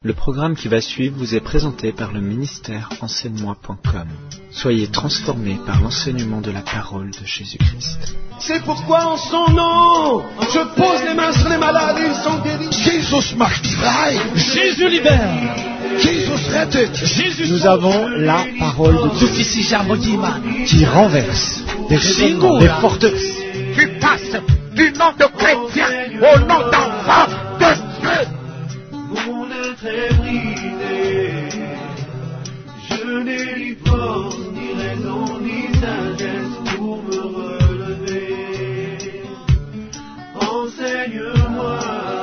Le programme qui va suivre vous est présenté par le ministère enseigne-moi.com. Soyez transformés par l'enseignement de la parole de Jésus-Christ. C'est pourquoi en son nom, je pose les mains sur les malades et ils sont guéris. Jesus macht frei. Jésus libère. Jesus rettet. Nous avons la parole de Dieu qui renverse des raisonnements, des forteresses. Tu passes du nom de chrétien au nom d'enfant de Dieu. Mon être est brisé, je n'ai ni force, ni raison, ni sagesse pour me relever. Enseigne-moi,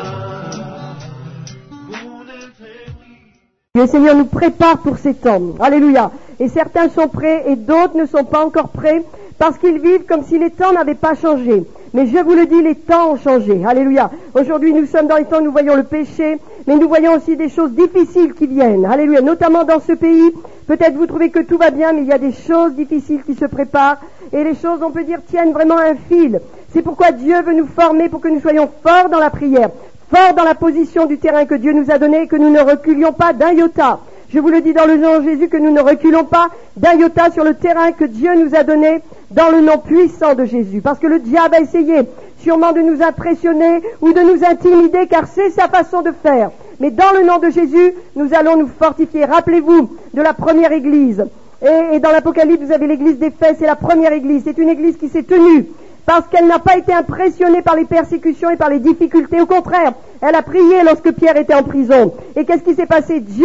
mon être est brisé. Le Seigneur nous prépare pour ces temps. Alléluia. Et certains sont prêts et d'autres ne sont pas encore prêts parce qu'ils vivent comme si les temps n'avaient pas changé. Mais je vous le dis, les temps ont changé. Alléluia. Aujourd'hui, nous sommes dans les temps où nous voyons le péché, mais nous voyons aussi des choses difficiles qui viennent. Alléluia. Notamment dans ce pays, peut-être vous trouvez que tout va bien, mais il y a des choses difficiles qui se préparent. Et les choses, on peut dire, tiennent vraiment un fil. C'est pourquoi Dieu veut nous former pour que nous soyons forts dans la prière, forts dans la position du terrain que Dieu nous a donné et que nous ne reculions pas d'un iota. Je vous le dis dans le nom de Jésus que nous ne reculons pas d'un iota sur le terrain que Dieu nous a donné dans le nom puissant de Jésus. Parce que le diable a essayé sûrement de nous impressionner ou de nous intimider car c'est sa façon de faire. Mais dans le nom de Jésus, nous allons nous fortifier. Rappelez-vous de la première église. Et dans l'Apocalypse, vous avez l'église d'Éphèse, c'est la première église. C'est une église qui s'est tenue parce qu'elle n'a pas été impressionnée par les persécutions et par les difficultés. Au contraire, elle a prié lorsque Pierre était en prison. Et qu'est-ce qui s'est passé? Dieu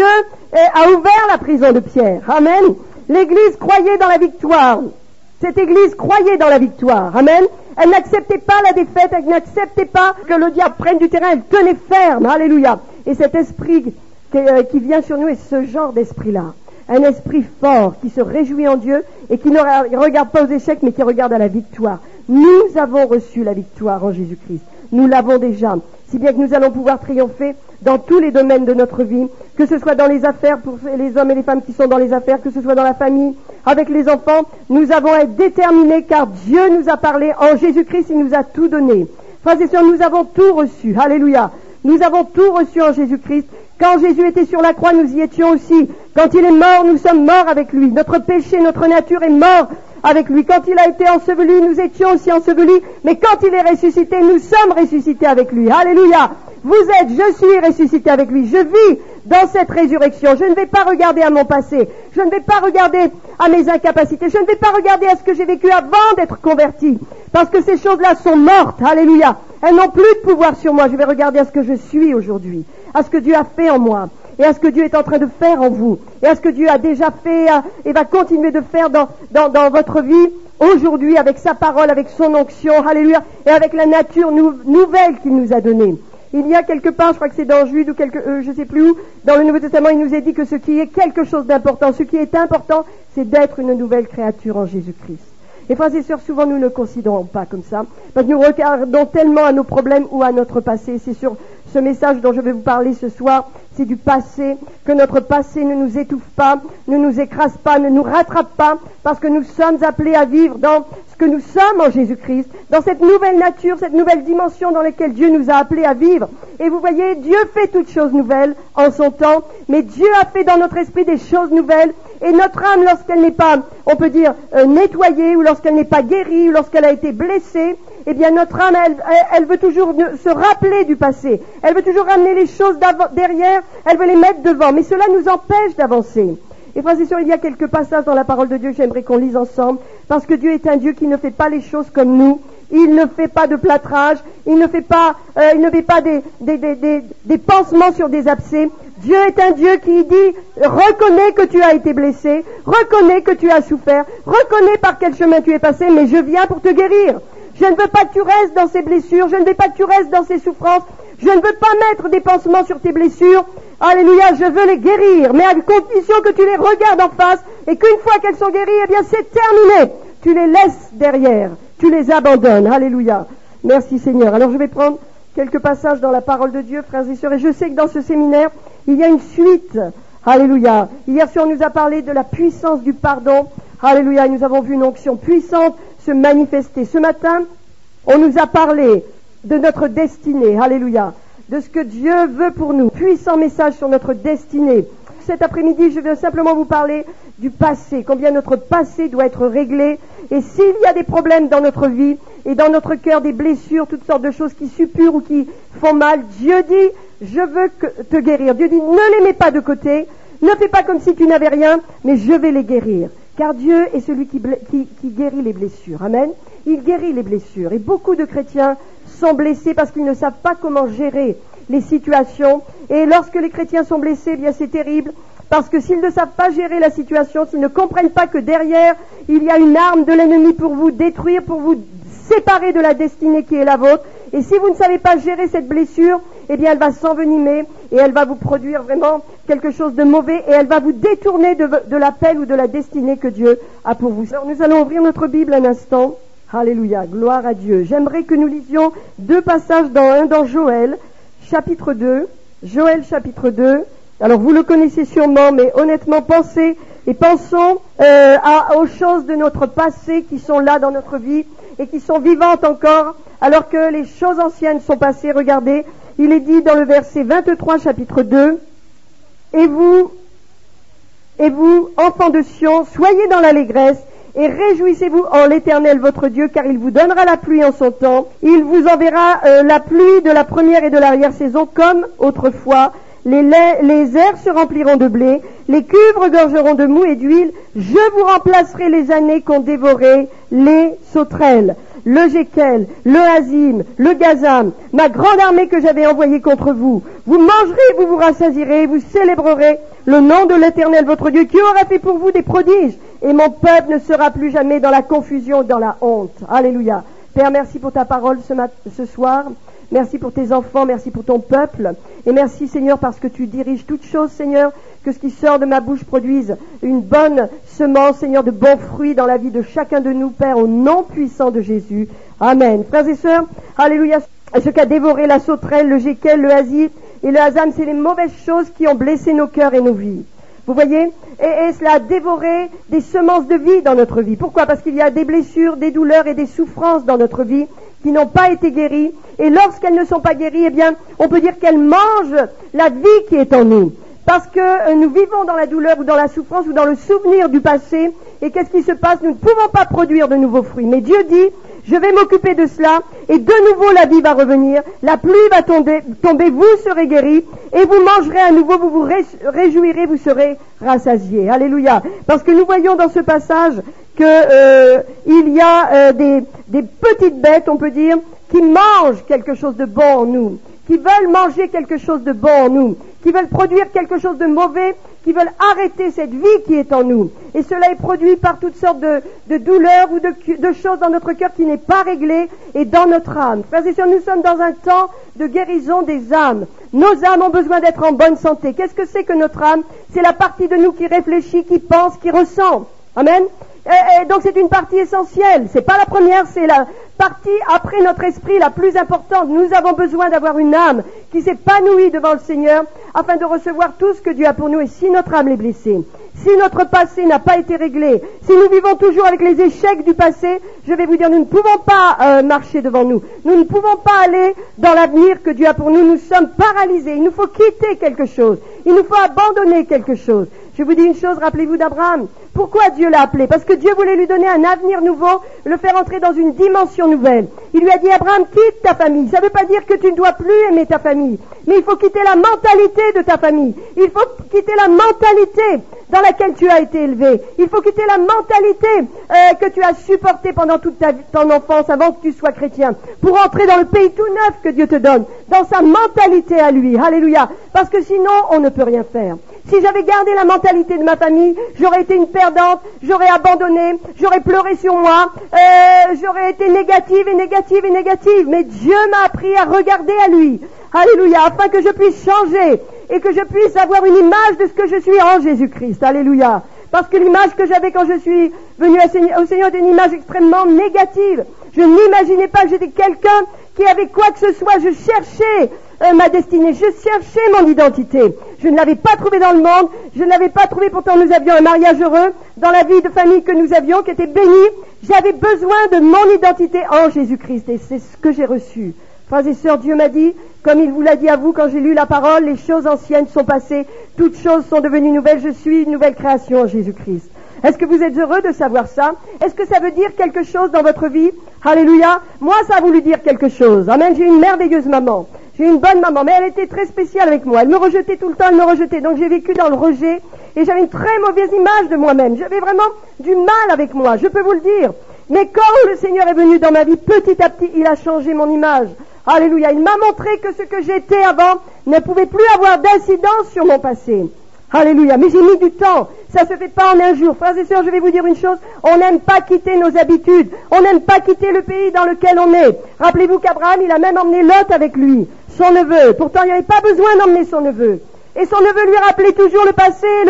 a ouvert la prison de Pierre. Amen. L'église croyait dans la victoire. Cette église croyait dans la victoire. Amen. Elle n'acceptait pas la défaite, elle n'acceptait pas que le diable prenne du terrain, elle tenait ferme. Alléluia. Et cet esprit qui vient sur nous est ce genre d'esprit-là. Un esprit fort qui se réjouit en Dieu et qui ne regarde pas aux échecs mais qui regarde à la victoire. Nous avons reçu la victoire en Jésus-Christ. Nous l'avons déjà. Si bien que nous allons pouvoir triompher dans tous les domaines de notre vie, que ce soit dans les affaires pour les hommes et les femmes qui sont dans les affaires, que ce soit dans la famille, avec les enfants, nous avons à être déterminés car Dieu nous a parlé en Jésus-Christ, il nous a tout donné. Frères et sœurs, nous avons tout reçu. Alléluia. Nous avons tout reçu en Jésus-Christ. Quand Jésus était sur la croix, nous y étions aussi. Quand il est mort, nous sommes morts avec lui. Notre péché, notre nature est mort avec lui. Quand il a été enseveli, nous étions aussi ensevelis. Mais quand il est ressuscité, nous sommes ressuscités avec lui. Alléluia. Vous êtes, je suis ressuscité avec lui. Je vis dans cette résurrection. Je ne vais pas regarder à mon passé. Je ne vais pas regarder à mes incapacités. Je ne vais pas regarder à ce que j'ai vécu avant d'être converti. Parce que ces choses-là sont mortes. Alléluia. Elles n'ont plus de pouvoir sur moi. Je vais regarder à ce que je suis aujourd'hui. À ce que Dieu a fait en moi. Et à ce que Dieu est en train de faire en vous. Et à ce que Dieu a déjà fait et va continuer de faire dans votre vie aujourd'hui avec sa parole, avec son onction. Alléluia. Et avec la nature nouvelle qu'il nous a donnée. Il y a quelque part, je crois que c'est dans Jude ou je sais plus où, dans le Nouveau Testament, il nous est dit que ce qui est quelque chose d'important, ce qui est important, c'est d'être une nouvelle créature en Jésus-Christ. Et frères et sœurs, souvent nous ne considérons pas comme ça, parce que nous regardons tellement à nos problèmes ou à notre passé. C'est sur ce message dont je vais vous parler ce soir, c'est du passé, que notre passé ne nous étouffe pas, ne nous écrase pas, ne nous rattrape pas, parce que nous sommes appelés à vivre dans ce que nous sommes en Jésus-Christ, dans cette nouvelle nature, cette nouvelle dimension dans laquelle Dieu nous a appelés à vivre. Et vous voyez, Dieu fait toutes choses nouvelles en son temps, mais Dieu a fait dans notre esprit des choses nouvelles, et notre âme, lorsqu'elle n'est pas, on peut dire, nettoyée, ou lorsqu'elle n'est pas guérie, ou lorsqu'elle a été blessée, eh bien notre âme, elle veut toujours se rappeler du passé. Elle veut toujours ramener les choses derrière, elle veut les mettre devant. Mais cela nous empêche d'avancer. Et frères et sœurs, il y a quelques passages dans la parole de Dieu que j'aimerais qu'on lise ensemble, parce que Dieu est un Dieu qui ne fait pas les choses comme nous. Il ne fait pas de plâtrage, il ne fait pas des pansements sur des abcès. Dieu est un Dieu qui dit, reconnais que tu as été blessé, reconnais que tu as souffert, reconnais par quel chemin tu es passé, mais je viens pour te guérir. Je ne veux pas que tu restes dans ces blessures, je ne veux pas que tu restes dans ces souffrances, je ne veux pas mettre des pansements sur tes blessures. Alléluia, je veux les guérir, mais à condition que tu les regardes en face et qu'une fois qu'elles sont guéries, eh bien c'est terminé. Tu les laisses derrière, tu les abandonnes. Alléluia. Merci Seigneur. Alors je vais prendre quelques passages dans la parole de Dieu, frères et sœurs, et je sais que dans ce séminaire, il y a une suite. Alléluia. Hier soir, on nous a parlé de la puissance du pardon. Alléluia. Et nous avons vu une onction puissante se manifester. Ce matin, on nous a parlé de notre destinée. Alléluia. de ce que Dieu veut pour nous. Puissant message sur notre destinée. Cet après-midi, je vais simplement vous parler du passé, combien notre passé doit être réglé. Et s'il y a des problèmes dans notre vie et dans notre cœur, des blessures, toutes sortes de choses qui suppurent ou qui font mal, Dieu dit, je veux te guérir. Dieu dit, ne les mets pas de côté, ne fais pas comme si tu n'avais rien, mais je vais les guérir. Car Dieu est celui qui guérit les blessures. Amen. Il guérit les blessures. Et beaucoup de chrétiens sont blessés parce qu'ils ne savent pas comment gérer les situations. Et lorsque les chrétiens sont blessés, eh bien c'est terrible. Parce que s'ils ne savent pas gérer la situation, s'ils ne comprennent pas que derrière, il y a une arme de l'ennemi pour vous détruire, pour vous séparer de la destinée qui est la vôtre. Et si vous ne savez pas gérer cette blessure, eh bien elle va s'envenimer et elle va vous produire vraiment quelque chose de mauvais et elle va vous détourner de l'appel ou de la destinée que Dieu a pour vous. Alors nous allons ouvrir notre Bible un instant. Alléluia, gloire à Dieu. J'aimerais que nous lisions deux passages dans Joël, chapitre 2. Joël, chapitre 2. Alors vous le connaissez sûrement, mais honnêtement pensons aux choses de notre passé qui sont là dans notre vie et qui sont vivantes encore, alors que les choses anciennes sont passées. Regardez, il est dit dans le verset 23, chapitre 2, et vous, enfants de Sion, soyez dans l'allégresse et réjouissez-vous en l'Éternel votre Dieu, car il vous donnera la pluie en son temps. Il vous enverra la pluie de la première et de l'arrière-saison comme autrefois. Les airs se rempliront de blé, les cuves regorgeront de mou et d'huile. Je vous remplacerai les années qu'ont dévoré les sauterelles, le Jékel, le Hazim, le Gazam, ma grande armée que j'avais envoyée contre vous. Vous mangerez, vous vous rassasierez, vous célébrerez le nom de l'Éternel votre Dieu qui aura fait pour vous des prodiges. Et mon peuple ne sera plus jamais dans la confusion, dans la honte. Alléluia. Père, merci pour ta parole ce soir. Merci pour tes enfants, merci pour ton peuple. Et merci Seigneur parce que tu diriges toutes choses, Seigneur, que ce qui sort de ma bouche produise une bonne semence, Seigneur, de bons fruits dans la vie de chacun de nous, Père, au nom puissant de Jésus. Amen. Frères et sœurs, alléluia. Ce qu'a dévoré la sauterelle, le Jékel, le Hazim et le Hazam, c'est les mauvaises choses qui ont blessé nos cœurs et nos vies. Vous voyez, et cela a dévoré des semences de vie dans notre vie. Pourquoi? Parce qu'il y a des blessures, des douleurs et des souffrances dans notre vie qui n'ont pas été guéries. Et lorsqu'elles ne sont pas guéries, eh bien, on peut dire qu'elles mangent la vie qui est en nous. Parce que nous vivons dans la douleur ou dans la souffrance ou dans le souvenir du passé. Et qu'est-ce qui se passe? Nous ne pouvons pas produire de nouveaux fruits. Mais Dieu dit, je vais m'occuper de cela et de nouveau la vie va revenir, la pluie va tomber, vous serez guéris et vous mangerez à nouveau, vous vous réjouirez, vous serez rassasiés. Alléluia. Parce que nous voyons dans ce passage que il y a des petites bêtes, on peut dire, qui mangent quelque chose de bon en nous, qui veulent manger quelque chose de bon en nous, qui veulent produire quelque chose de mauvais, qui veulent arrêter cette vie qui est en nous. Et cela est produit par toutes sortes de douleurs ou de choses dans notre cœur qui n'est pas réglé et dans notre âme. Frères et sœurs, nous sommes dans un temps de guérison des âmes. Nos âmes ont besoin d'être en bonne santé. Qu'est-ce que c'est que notre âme? C'est la partie de nous qui réfléchit, qui pense, qui ressent. Amen. Et donc c'est une partie essentielle. C'est pas la première, c'est la partie après notre esprit la plus importante. Nous avons besoin d'avoir une âme qui s'épanouit devant le Seigneur afin de recevoir tout ce que Dieu a pour nous. Et si notre âme est blessée, si notre passé n'a pas été réglé, si nous vivons toujours avec les échecs du passé, je vais vous dire, nous ne pouvons pas marcher devant nous. Nous ne pouvons pas aller dans l'avenir que Dieu a pour nous. Nous sommes paralysés. Il nous faut quitter quelque chose. Il nous faut abandonner quelque chose. Je vous dis une chose, rappelez-vous d'Abraham. Pourquoi Dieu l'a appelé? Parce que Dieu voulait lui donner un avenir nouveau, le faire entrer dans une dimension nouvelle. Il lui a dit, Abraham, quitte ta famille. Ça ne veut pas dire que tu ne dois plus aimer ta famille, mais il faut quitter la mentalité de ta famille. Il faut quitter la mentalité dans laquelle tu as été élevé. Il faut quitter la mentalité que tu as supportée pendant toute ton enfance avant que tu sois chrétien, pour entrer dans le pays tout neuf que Dieu te donne, dans sa mentalité à lui. Alléluia. Parce que sinon, on ne peut rien faire. Si j'avais gardé la mentalité de ma famille, j'aurais été une perdante, j'aurais abandonné, j'aurais pleuré sur moi, j'aurais été négative. Mais Dieu m'a appris à regarder à lui. Alléluia, afin que je puisse changer et que je puisse avoir une image de ce que je suis en Jésus-Christ. Alléluia. Parce que l'image que j'avais quand je suis venue au Seigneur était une image extrêmement négative. Je n'imaginais pas que j'étais quelqu'un qui avait quoi que ce soit. Je cherchais ma destinée, je cherchais mon identité. Je ne l'avais pas trouvée dans le monde, je ne l'avais pas trouvée, pourtant nous avions un mariage heureux dans la vie de famille que nous avions, qui était bénie. J'avais besoin de mon identité en Jésus-Christ et c'est ce que j'ai reçu Frères et sœurs, Dieu m'a dit, comme il vous l'a dit à vous quand j'ai lu la parole, les choses anciennes sont passées, toutes choses sont devenues nouvelles, je suis une nouvelle création en Jésus-Christ. Est-ce que vous êtes heureux de savoir ça? Est-ce que ça veut dire quelque chose dans votre vie? Alléluia. Moi, ça a voulu dire quelque chose. Amen. J'ai une merveilleuse maman. J'ai une bonne maman, mais elle était très spéciale avec moi. Elle me rejetait tout le temps, elle me rejetait. Donc j'ai vécu dans le rejet et j'avais une très mauvaise image de moi-même. J'avais vraiment du mal avec moi, je peux vous le dire. Mais quand le Seigneur est venu dans ma vie, petit à petit, il a changé mon image. Alléluia. Il m'a montré que ce que j'étais avant ne pouvait plus avoir d'incidence sur mon passé. Alléluia. Mais j'ai mis du temps. Ça se fait pas en un jour. Frères et sœurs, je vais vous dire une chose. On n'aime pas quitter nos habitudes. On n'aime pas quitter le pays dans lequel on est. Rappelez-vous qu'Abraham, il a même emmené Lot avec lui, son neveu. Pourtant, il n'y avait pas besoin d'emmener son neveu. Et son neveu lui rappelait toujours le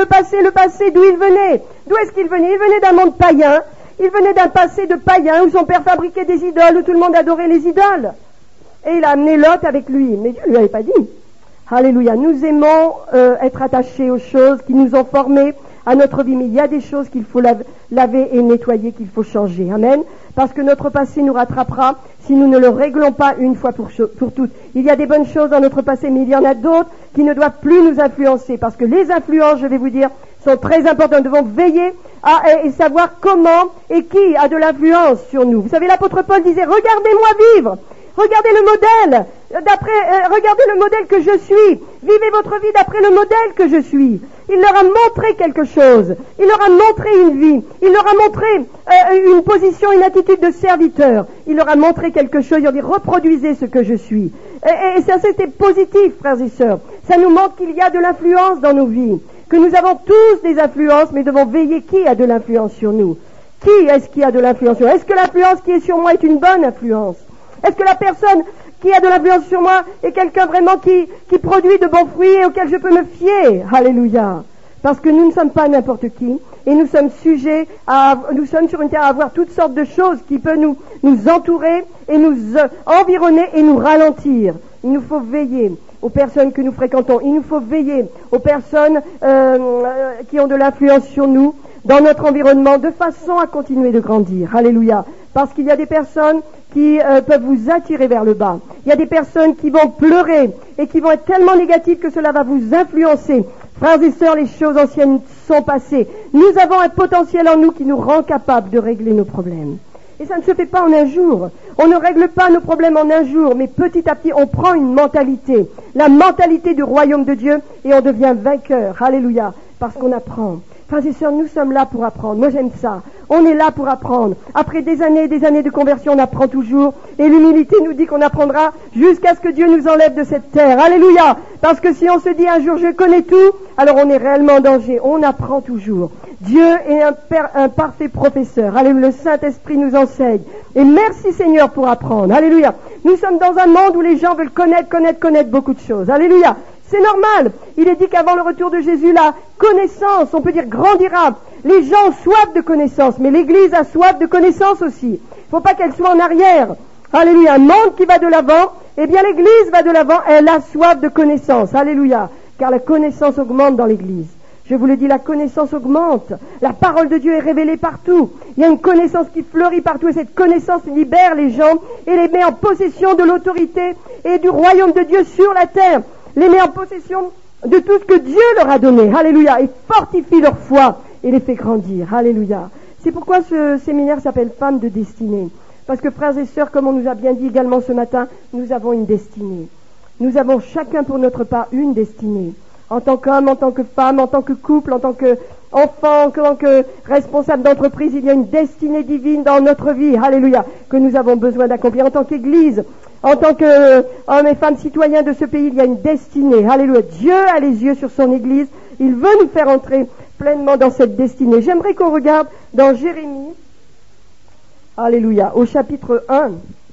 passé, d'où il venait. D'où est-ce qu'il venait? Il venait d'un monde païen. Il venait d'un passé de païen où son père fabriquait des idoles, où tout le monde adorait les idoles. Et il a amené Lot avec lui. Mais Dieu ne lui avait pas dit. Alléluia. Nous aimons être attachés aux choses qui nous ont formés à notre vie, mais il y a des choses qu'il faut laver et nettoyer, qu'il faut changer. Amen. Parce que notre passé nous rattrapera si nous ne le réglons pas une fois pour toutes. Il y a des bonnes choses dans notre passé, mais il y en a d'autres qui ne doivent plus nous influencer. Parce que les influences, je vais vous dire, sont très importantes. Nous devons veiller et savoir comment et qui a de l'influence sur nous. Vous savez, l'apôtre Paul disait, regardez-moi vivre. Regardez le modèle, regardez le modèle que je suis. Vivez votre vie d'après le modèle que je suis. Il leur a montré quelque chose. Il leur a montré une vie. Il leur a montré une position, une attitude de serviteur. Il leur a montré quelque chose. Il leur a dit, reproduisez ce que je suis. Et ça, c'était positif, frères et sœurs. Ça nous montre qu'il y a de l'influence dans nos vies. Que nous avons tous des influences, mais devons veiller qui a de l'influence sur nous. Qui est-ce qui a de l'influence sur nous? Est-ce que l'influence qui est sur moi est une bonne influence? Est-ce que la personne qui a de l'influence sur moi est quelqu'un vraiment qui produit de bons fruits et auquel je peux me fier? Alléluia. Parce que nous ne sommes pas n'importe qui et nous sommes nous sommes sur une terre à avoir toutes sortes de choses qui peuvent nous entourer et nous environner et nous ralentir. Il nous faut veiller aux personnes que nous fréquentons. Il nous faut veiller aux personnes qui ont de l'influence sur nous dans notre environnement de façon à continuer de grandir. Alléluia. Parce qu'il y a des personnes qui peuvent vous attirer vers le bas. Il y a des personnes qui vont pleurer et qui vont être tellement négatives que cela va vous influencer. Frères et sœurs, les choses anciennes sont passées. Nous avons un potentiel en nous qui nous rend capables de régler nos problèmes. Et ça ne se fait pas en un jour. On ne règle pas nos problèmes en un jour, mais petit à petit, on prend une mentalité, la mentalité du royaume de Dieu, et on devient vainqueur. Alléluia, parce qu'on apprend. Frères et sœurs, nous sommes là pour apprendre. Moi, j'aime ça. On est là pour apprendre. Après des années et des années de conversion, on apprend toujours. Et l'humilité nous dit qu'on apprendra jusqu'à ce que Dieu nous enlève de cette terre. Alléluia. Parce que si on se dit un jour, je connais tout, alors on est réellement en danger. On apprend toujours. Dieu est un parfait professeur. Alléluia. Le Saint-Esprit nous enseigne. Et merci Seigneur pour apprendre. Alléluia. Nous sommes dans un monde où les gens veulent connaître beaucoup de choses. Alléluia. C'est normal. Il est dit qu'avant le retour de Jésus, la connaissance, on peut dire, grandira. Les gens ont soif de connaissance, mais l'Église a soif de connaissance aussi. Il ne faut pas qu'elle soit en arrière. Alléluia. Un monde qui va de l'avant, eh bien l'Église va de l'avant, elle a soif de connaissance. Alléluia. Car la connaissance augmente dans l'Église. Je vous le dis, la connaissance augmente. La parole de Dieu est révélée partout. Il y a une connaissance qui fleurit partout et cette connaissance libère les gens et les met en possession de l'autorité et du royaume de Dieu sur la terre. Les met en possession de tout ce que Dieu leur a donné. Alléluia. Et fortifie leur foi et les fait grandir. Alléluia. C'est pourquoi ce séminaire s'appelle Femmes de destinée. Parce que frères et sœurs, comme on nous a bien dit également ce matin, nous avons une destinée. Nous avons chacun pour notre part une destinée. En tant qu'homme, en tant que femme, en tant que couple, en tant qu'enfant, en tant que responsable d'entreprise, il y a une destinée divine dans notre vie. Alléluia. Que nous avons besoin d'accomplir. En tant qu'Église, en tant qu'hommes et femmes citoyens de ce pays, il y a une destinée. Alléluia. Dieu a les yeux sur son Église. Il veut nous faire entrer pleinement dans cette destinée. J'aimerais qu'on regarde dans Jérémie. Alléluia. Au chapitre 1.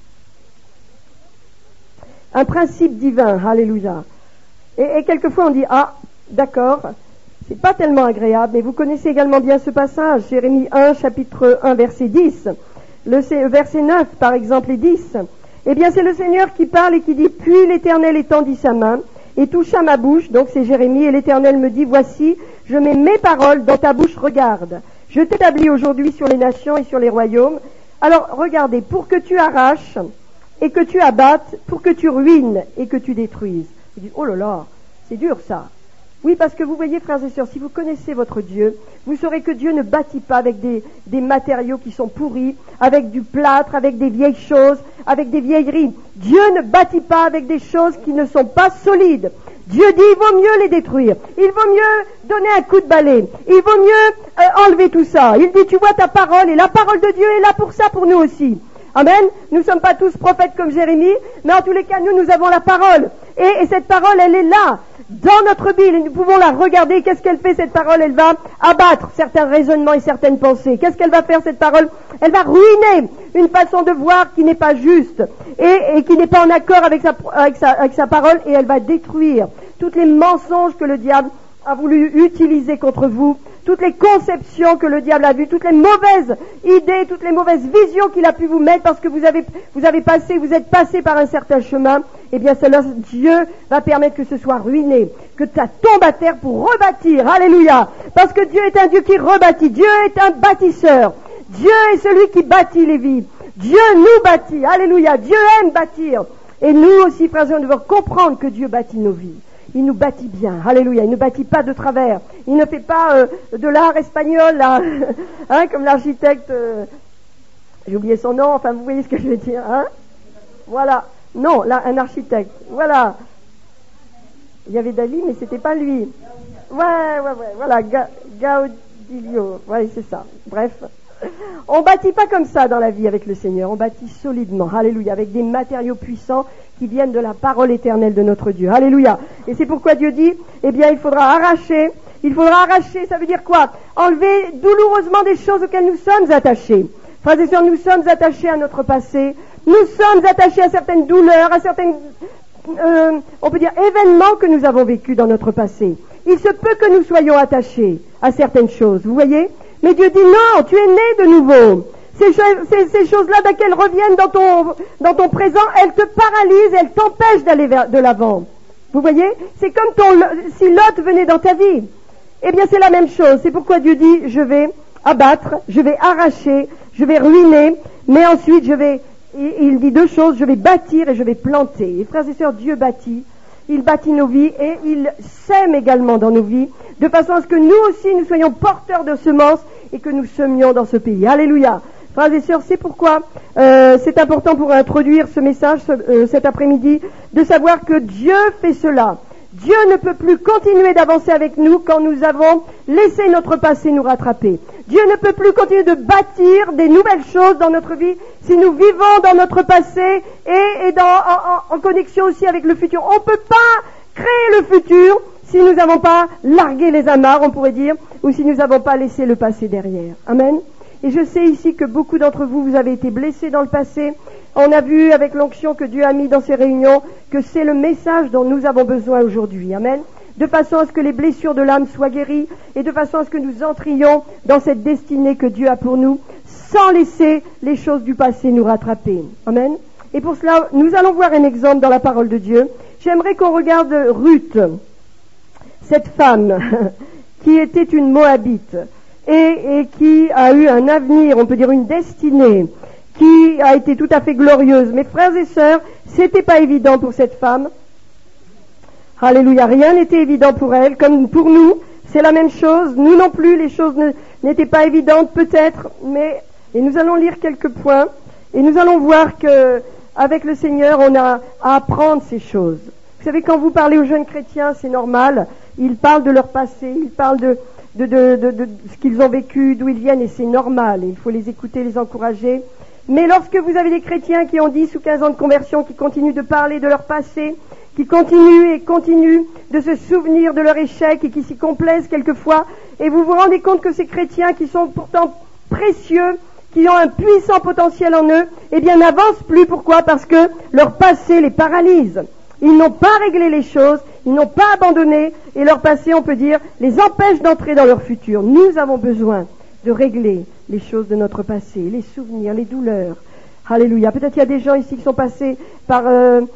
Un principe divin. Alléluia. Et quelquefois on dit, d'accord, c'est pas tellement agréable, mais vous connaissez également bien ce passage, Jérémie 1, chapitre 1, verset 10, verset 9 par exemple et 10. Eh bien c'est le Seigneur qui parle et qui dit, puis l'Éternel étendit sa main et toucha ma bouche, donc c'est Jérémie, et l'Éternel me dit, voici, je mets mes paroles dans ta bouche, regarde. Je t'établis aujourd'hui sur les nations et sur les royaumes. Alors regardez, pour que tu arraches et que tu abattes, pour que tu ruines et que tu détruises. Vous dites, oh là là, c'est dur ça. Oui, parce que vous voyez, frères et sœurs, si vous connaissez votre Dieu, vous saurez que Dieu ne bâtit pas avec des matériaux qui sont pourris, avec du plâtre, avec des vieilles choses, avec des vieilleries. Dieu ne bâtit pas avec des choses qui ne sont pas solides. Dieu dit, il vaut mieux les détruire. Il vaut mieux donner un coup de balai. Il vaut mieux enlever tout ça. Il dit, tu vois ta parole, et la parole de Dieu est là pour ça, pour nous aussi. Amen. Nous ne sommes pas tous prophètes comme Jérémie, mais en tous les cas, nous avons la parole. Et cette parole, elle est là, dans notre Bible, et nous pouvons la regarder. Qu'est-ce qu'elle fait, cette parole? Elle va abattre certains raisonnements et certaines pensées. Qu'est-ce qu'elle va faire, cette parole? Elle va ruiner une façon de voir qui n'est pas juste, et qui n'est pas en accord avec sa parole, et elle va détruire tous les mensonges que le diable a voulu utiliser contre vous, toutes les conceptions que le diable a vues, toutes les mauvaises idées, toutes les mauvaises visions qu'il a pu vous mettre parce que vous êtes passé par un certain chemin. Eh bien, cela, Dieu va permettre que ce soit ruiné, que ça tombe à terre pour rebâtir. Alléluia! Parce que Dieu est un Dieu qui rebâtit. Dieu est un bâtisseur. Dieu est celui qui bâtit les vies. Dieu nous bâtit. Alléluia! Dieu aime bâtir. Et nous aussi, frères et sœurs, nous devons comprendre que Dieu bâtit nos vies. Il nous bâtit bien, alléluia, il ne bâtit pas de travers, il ne fait pas de l'art espagnol, là, hein, comme l'architecte, j'ai oublié son nom, enfin vous voyez ce que je veux dire, hein, voilà, non, là, un architecte, voilà, il y avait Dali, mais c'était pas lui, voilà, Gaudilio, ouais, c'est ça, bref. On bâtit pas comme ça dans la vie avec le Seigneur, on bâtit solidement, alléluia, avec des matériaux puissants qui viennent de la parole éternelle de notre Dieu, alléluia. Et c'est pourquoi Dieu dit, eh bien il faudra arracher, ça veut dire quoi? Enlever douloureusement des choses auxquelles nous sommes attachés. Frères et sœurs, nous sommes attachés à notre passé, nous sommes attachés à certaines douleurs, à certaines, on peut dire, événements que nous avons vécus dans notre passé. Il se peut que nous soyons attachés à certaines choses, vous voyez? Mais Dieu dit non, tu es né de nouveau. Ces choses-là, dès qu'elles reviennent dans ton présent, elles te paralysent, elles t'empêchent d'aller de l'avant. Vous voyez? C'est comme si Lot venait dans ta vie. Eh bien, c'est la même chose. C'est pourquoi Dieu dit, je vais abattre, je vais arracher, je vais ruiner, mais ensuite il dit deux choses, je vais bâtir et je vais planter. Et frères et sœurs, Dieu bâtit. Il bâtit nos vies et il sème également dans nos vies, de façon à ce que nous aussi, nous soyons porteurs de semences et que nous semions dans ce pays. Alléluia. Frères et sœurs, c'est pourquoi c'est important pour introduire ce message cet après-midi, de savoir que Dieu fait cela. Dieu ne peut plus continuer d'avancer avec nous quand nous avons laissé notre passé nous rattraper. Dieu ne peut plus continuer de bâtir des nouvelles choses dans notre vie si nous vivons dans notre passé et en connexion aussi avec le futur. On ne peut pas créer le futur si nous n'avons pas largué les amarres, on pourrait dire, ou si nous n'avons pas laissé le passé derrière. Amen. Et je sais ici que beaucoup d'entre vous, vous avez été blessés dans le passé. On a vu avec l'onction que Dieu a mis dans ces réunions que c'est le message dont nous avons besoin aujourd'hui. Amen. De façon à ce que les blessures de l'âme soient guéries et de façon à ce que nous entrions dans cette destinée que Dieu a pour nous sans laisser les choses du passé nous rattraper. Amen. Et pour cela, nous allons voir un exemple dans la parole de Dieu. J'aimerais qu'on regarde Ruth, cette femme qui était une Moabite et qui a eu un avenir, on peut dire une destinée, qui a été tout à fait glorieuse. Mes frères et sœurs, c'était pas évident pour cette femme. Alléluia, rien n'était évident pour elle, comme pour nous, c'est la même chose. Nous non plus, les choses n'étaient pas évidentes peut-être, et nous allons lire quelques points, et nous allons voir que avec le Seigneur, on a à apprendre ces choses. Vous savez, quand vous parlez aux jeunes chrétiens, c'est normal, ils parlent de leur passé, ils parlent de ce qu'ils ont vécu, d'où ils viennent, et c'est normal, il faut les écouter, les encourager. Mais lorsque vous avez des chrétiens qui ont 10 ou 15 ans de conversion, qui continuent de parler de leur passé, qui continuent de se souvenir de leur échec et qui s'y complaisent quelquefois, et vous vous rendez compte que ces chrétiens qui sont pourtant précieux, qui ont un puissant potentiel en eux, eh bien n'avancent plus. Pourquoi? Parce que leur passé les paralyse. Ils n'ont pas réglé les choses, ils n'ont pas abandonné, et leur passé, on peut dire, les empêche d'entrer dans leur futur. Nous avons besoin de régler les choses de notre passé, les souvenirs, les douleurs. Alléluia. Peut-être il y a des gens ici qui sont passés par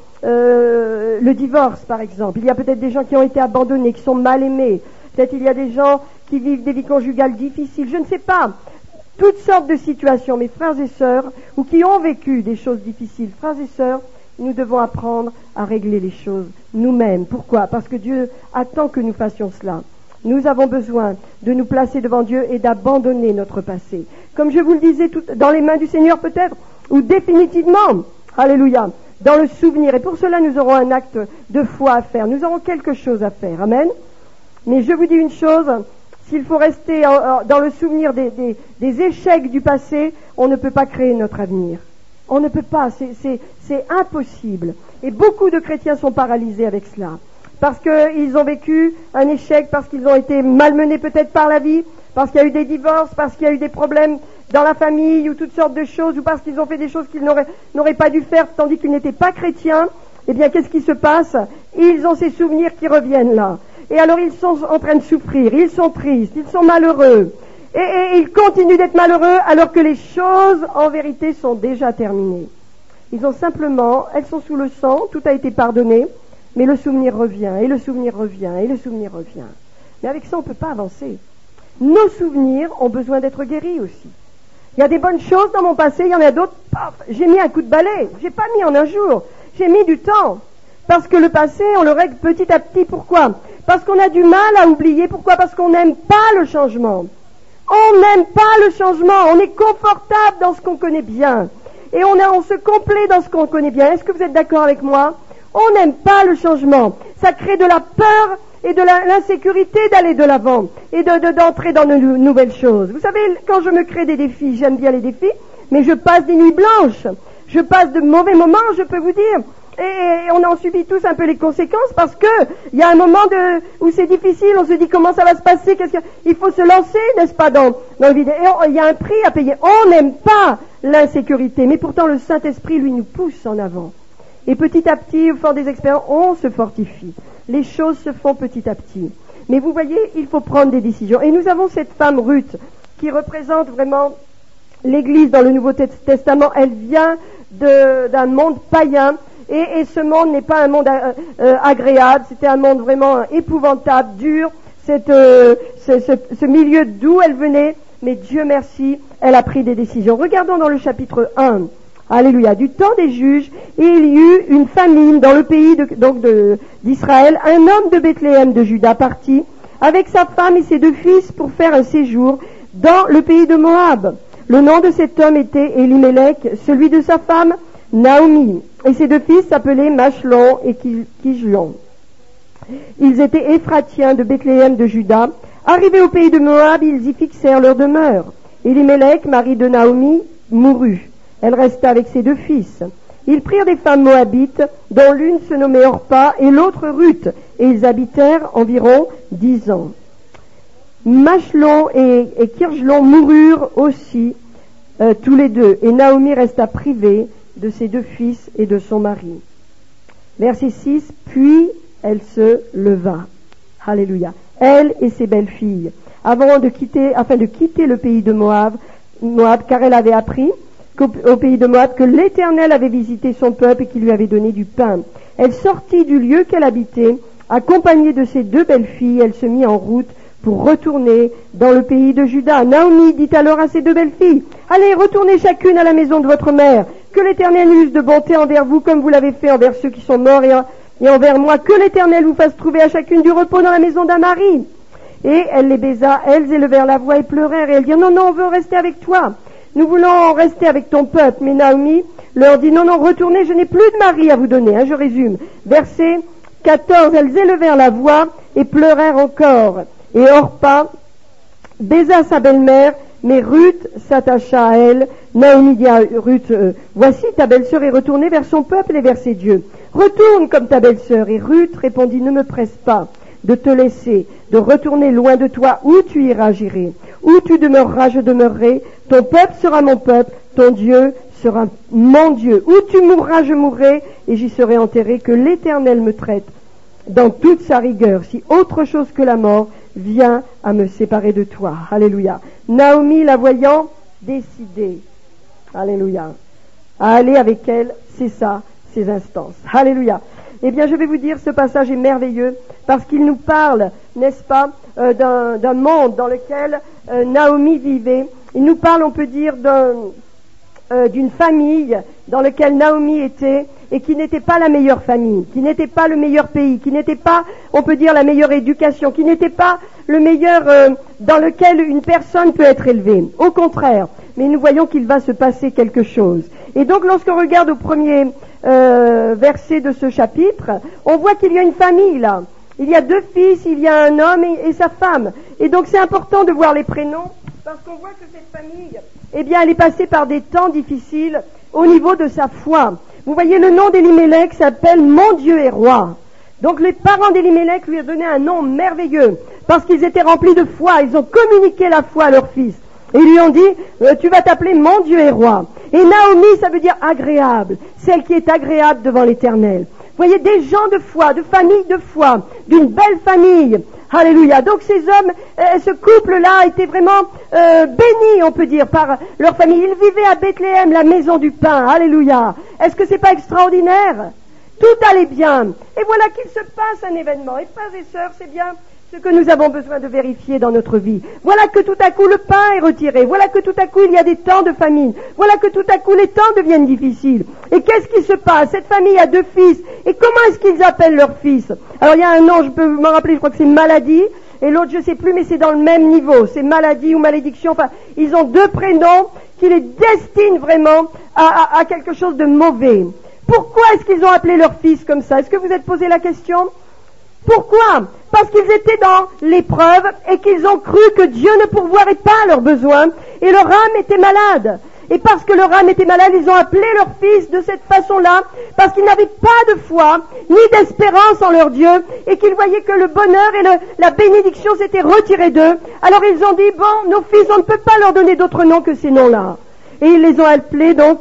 le divorce, par exemple. Il y a peut-être des gens qui ont été abandonnés, qui sont mal aimés. Peut-être il y a des gens qui vivent des vies conjugales difficiles. Je ne sais pas. toutes sortes de situations, mes frères et sœurs, ou qui ont vécu des choses difficiles. Frères et sœurs, nous devons apprendre à régler les choses nous-mêmes. Pourquoi? Parce que Dieu attend que nous fassions cela. Nous avons besoin de nous placer devant Dieu et d'abandonner notre passé. Comme je vous le disais, dans les mains du Seigneur peut-être, ou définitivement, alléluia, dans le souvenir. Et pour cela, nous aurons un acte de foi à faire. Nous aurons quelque chose à faire. Amen. Mais je vous dis une chose, s'il faut rester dans le souvenir des échecs du passé, on ne peut pas créer notre avenir. On ne peut pas, c'est impossible. Et beaucoup de chrétiens sont paralysés avec cela. Parce qu'ils ont vécu un échec, parce qu'ils ont été malmenés peut-être par la vie, parce qu'il y a eu des divorces, parce qu'il y a eu des problèmes dans la famille, ou toutes sortes de choses, ou parce qu'ils ont fait des choses qu'ils n'auraient pas dû faire, tandis qu'ils n'étaient pas chrétiens. Eh bien, qu'est-ce qui se passe? Ils ont ces souvenirs qui reviennent là. Et alors, ils sont en train de souffrir, ils sont tristes, ils sont malheureux. Et ils continuent d'être malheureux alors que les choses, en vérité, sont déjà terminées. Ils ont simplement, elles sont sous le sang, tout a été pardonné, mais le souvenir revient, et le souvenir revient, et le souvenir revient. Mais avec ça, on ne peut pas avancer. Nos souvenirs ont besoin d'être guéris aussi. Il y a des bonnes choses dans mon passé, il y en a d'autres, j'ai mis un coup de balai, j'ai pas mis en un jour, j'ai mis du temps. Parce que le passé, on le règle petit à petit. Pourquoi? Parce qu'on a du mal à oublier. Pourquoi? Parce qu'on n'aime pas le changement. On n'aime pas le changement. On est confortable dans ce qu'on connaît bien. Et on se complaît dans ce qu'on connaît bien. Est-ce que vous êtes d'accord avec moi? On n'aime pas le changement. Ça crée de la peur et de l'insécurité d'aller de l'avant et d'entrer dans de nouvelles choses. Vous savez, quand je me crée des défis, j'aime bien les défis, mais je passe des nuits blanches. Je passe de mauvais moments, je peux vous dire. Et on en subit tous un peu les conséquences parce que il y a un moment où c'est difficile, on se dit comment ça va se passer, il faut se lancer, n'est-ce pas, dans le vide. Et il y a un prix à payer. On n'aime pas l'insécurité, mais pourtant le Saint-Esprit, lui, nous pousse en avant. Et petit à petit, au fort des expériences, on se fortifie. Les choses se font petit à petit. Mais vous voyez, il faut prendre des décisions. Et nous avons cette femme Ruth qui représente vraiment l'Église dans le Nouveau Testament. Elle vient d'un monde païen. Et ce monde n'est pas un monde agréable, c'était un monde vraiment épouvantable, dur, ce milieu d'où elle venait, mais Dieu merci, elle a pris des décisions. Regardons dans le chapitre 1, alléluia, du temps des juges, il y eut une famine dans le pays d'Israël, un homme de Bethléem de Juda partit avec sa femme et ses 2 fils pour faire un séjour dans le pays de Moab. Le nom de cet homme était Élimélec, celui de sa femme Naomi, et ses 2 fils s'appelaient Machlon et Kijlon. Ils étaient Éphratiens de Bethléem de Juda. Arrivés au pays de Moab, ils y fixèrent leur demeure. Élimélec, mari de Naomi, mourut. Elle resta avec ses 2 fils. Ils prirent des femmes moabites, dont l'une se nommait Orpa et l'autre Ruth, et ils habitèrent environ 10 ans. Machlon et Kijlon moururent aussi, tous les 2, et Naomi resta privée de ses 2 fils et de son mari. Verset 6, puis elle se leva. Alléluia. Elle et ses belles-filles, afin de quitter le pays de Moab, car elle avait appris au pays de Moab que l'Éternel avait visité son peuple et qu'il lui avait donné du pain. Elle sortit du lieu qu'elle habitait, accompagnée de ses 2 belles-filles, elle se mit en route pour retourner dans le pays de Juda. Naomi dit alors à ses 2 belles-filles, allez, retournez chacune à la maison de votre mère, que l'Éternel use de bonté envers vous comme vous l'avez fait envers ceux qui sont morts et envers moi, que l'Éternel vous fasse trouver à chacune du repos dans la maison d'un mari. Et elle les baisa, elles élevèrent la voix et pleurèrent, et elles dirent, non, on veut rester avec toi, nous voulons rester avec ton peuple. Mais Naomi leur dit, non, retournez, je n'ai plus de mari à vous donner. Je résume, verset 14, elles élevèrent la voix et pleurèrent encore. Et Orpa baisa sa belle-mère, mais Ruth s'attacha à elle. Naomi dit à Ruth, voici ta belle-sœur est retournée vers son peuple et vers ses dieux. Retourne comme ta belle-sœur. Et Ruth répondit, ne me presse pas de te laisser, de retourner loin de toi. Où tu iras, j'irai. Où tu demeureras, je demeurerai. Ton peuple sera mon peuple, ton Dieu sera mon Dieu. Où tu mourras, je mourrai, et j'y serai enterré. Que l'Éternel me traite dans toute sa rigueur, si autre chose que la mort vient à me séparer de toi. Alléluia. Naomi, la voyant, décidée, alléluia, à aller avec elle, c'est ça, ses instances. Alléluia. Eh bien, je vais vous dire, ce passage est merveilleux parce qu'il nous parle, n'est-ce pas, d'un monde dans lequel Naomi vivait il nous parle, on peut dire, d'une famille dans laquelle Naomi était et qui n'était pas la meilleure famille, qui n'était pas le meilleur pays, qui n'était pas, on peut dire, la meilleure éducation, qui n'était pas le meilleur dans lequel une personne peut être élevée. Au contraire, mais nous voyons qu'il va se passer quelque chose. Et donc lorsqu'on regarde au premier verset de ce chapitre, on voit qu'il y a une famille là. Il y a 2 fils, il y a un homme et sa femme. Et donc c'est important de voir les prénoms parce qu'on voit que cette famille, eh bien, elle est passée par des temps difficiles au niveau de sa foi. Vous voyez, le nom d'Elimelech s'appelle « Mon Dieu est roi ». Donc les parents d'Elimelech lui ont donné un nom merveilleux parce qu'ils étaient remplis de foi. Ils ont communiqué la foi à leur fils. Et ils lui ont dit « Tu vas t'appeler Mon Dieu est roi ». Et Naomi, ça veut dire agréable, celle qui est agréable devant l'Éternel. Vous voyez, des gens de foi, de famille de foi, d'une belle famille. Alléluia. Donc ces hommes, ce couple-là était vraiment béni, on peut dire, par leur famille. Ils vivaient à Bethléem, la maison du pain. Alléluia. Est-ce que c'est pas extraordinaire? Tout allait bien. Et voilà qu'il se passe un événement. Et frères et sœurs, c'est bien ce que nous avons besoin de vérifier dans notre vie. Voilà que tout à coup le pain est retiré. Voilà que tout à coup il y a des temps de famine. Voilà que tout à coup les temps deviennent difficiles. Et qu'est-ce qui se passe? Cette famille a 2 fils. Et comment est-ce qu'ils appellent leurs fils? Alors il y a un nom, je peux me rappeler, je crois que c'est maladie. Et l'autre, je sais plus, mais c'est dans le même niveau. C'est maladie ou malédiction. Enfin, ils ont 2 prénoms qui les destinent vraiment à quelque chose de mauvais. Pourquoi est-ce qu'ils ont appelé leurs fils comme ça? Est-ce que vous êtes posé la question? Pourquoi? Parce qu'ils étaient dans l'épreuve et qu'ils ont cru que Dieu ne pourvoirait pas à leurs besoins et leur âme était malade. Et parce que leur âme était malade, ils ont appelé leur fils de cette façon-là, parce qu'ils n'avaient pas de foi, ni d'espérance en leur Dieu, et qu'ils voyaient que le bonheur et la bénédiction s'étaient retirés d'eux. Alors ils ont dit, bon, nos fils, on ne peut pas leur donner d'autres noms que ces noms-là. Et ils les ont appelés donc,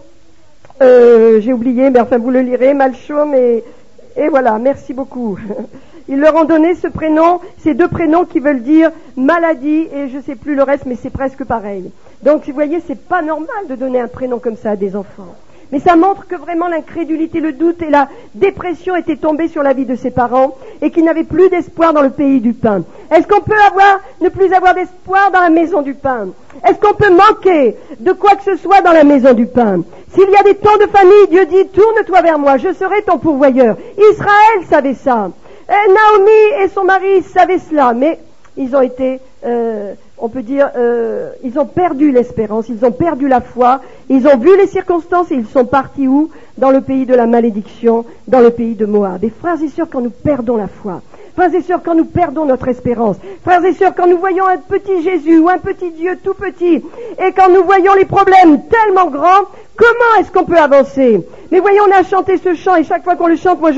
j'ai oublié, mais enfin vous le lirez, Malchum et voilà, merci beaucoup. Ils leur ont donné ce prénom, ces 2 prénoms qui veulent dire maladie et je sais plus le reste, mais c'est presque pareil. Donc vous voyez, c'est pas normal de donner un prénom comme ça à des enfants. Mais ça montre que vraiment l'incrédulité, le doute et la dépression étaient tombés sur la vie de ses parents et qu'ils n'avaient plus d'espoir dans le pays du pain. Est-ce qu'on peut ne plus avoir d'espoir dans la maison du pain? Est-ce qu'on peut manquer de quoi que ce soit dans la maison du pain? S'il y a des temps de famille, Dieu dit, tourne-toi vers moi, je serai ton pourvoyeur. Israël savait ça. Naomi et son mari savaient cela, mais ils ont été, on peut dire, ils ont perdu l'espérance, ils ont perdu la foi, ils ont vu les circonstances et ils sont partis où? Dans le pays de la malédiction, dans le pays de Moab. Et frères et sœurs, quand nous perdons la foi, frères et sœurs, quand nous perdons notre espérance, frères et sœurs, quand nous voyons un petit Jésus ou un petit Dieu tout petit, et quand nous voyons les problèmes tellement grands, comment est-ce qu'on peut avancer? Mais voyons, on a chanté ce chant, et chaque fois qu'on le chante, moi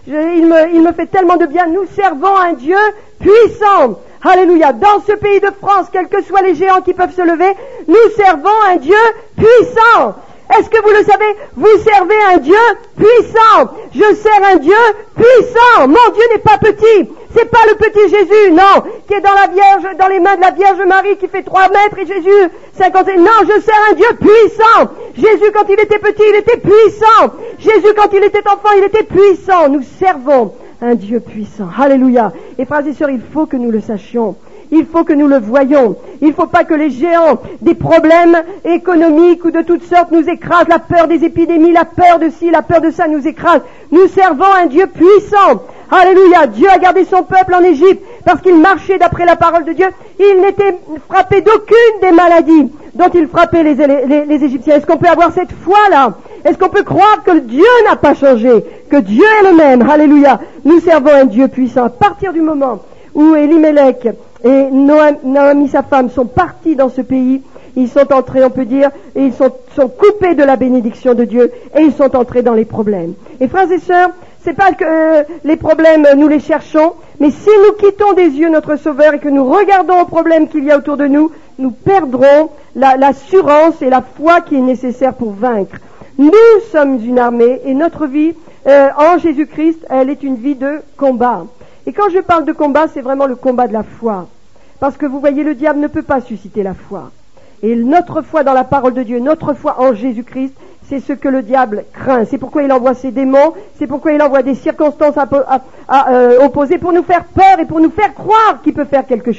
il me fait tellement de bien. Nous servons un Dieu puissant. Alléluia. Dans ce pays de France, quels que soient les géants qui peuvent se lever, nous servons un Dieu puissant. Est-ce que vous le savez? Vous servez un Dieu puissant. Je sers un Dieu puissant. Mon Dieu n'est pas petit. C'est pas le petit Jésus, non, qui est dans les mains de la Vierge Marie qui fait 3 mètres et Jésus 50. Non, je sers un Dieu puissant. Jésus, quand il était petit, il était puissant. Jésus, quand il était enfant, il était puissant. Nous servons un Dieu puissant. Alléluia. Et frères et sœurs, il faut que nous le sachions. Il faut que nous le voyions. Il ne faut pas que les géants des problèmes économiques ou de toutes sortes nous écrasent. La peur des épidémies, la peur de ci, la peur de ça nous écrase. Nous servons un Dieu puissant. Alléluia. Dieu a gardé son peuple en Égypte parce qu'il marchait d'après la parole de Dieu. Il n'était frappé d'aucune des maladies dont il frappait les Égyptiens. Est-ce qu'on peut avoir cette foi-là? Est-ce qu'on peut croire que Dieu n'a pas changé, que Dieu est le même? Alléluia. Nous servons un Dieu puissant. À partir du moment où Elimelech et Naomi, sa femme, sont partis dans ce pays, ils sont entrés, on peut dire, et ils sont coupés de la bénédiction de Dieu, et ils sont entrés dans les problèmes. Et frères et sœurs, c'est pas que les problèmes, nous les cherchons, mais si nous quittons des yeux notre Sauveur et que nous regardons aux problèmes qu'il y a autour de nous, nous perdrons l'assurance et la foi qui est nécessaire pour vaincre. Nous sommes une armée, et notre vie en Jésus-Christ, elle est une vie de combat. Et quand je parle de combat, c'est vraiment le combat de la foi. Parce que vous voyez, le diable ne peut pas susciter la foi. Et notre foi dans la parole de Dieu, notre foi en Jésus-Christ, c'est ce que le diable craint. C'est pourquoi il envoie ses démons, c'est pourquoi il envoie des circonstances opposées pour nous faire peur et pour nous faire croire qu'il peut faire quelque chose.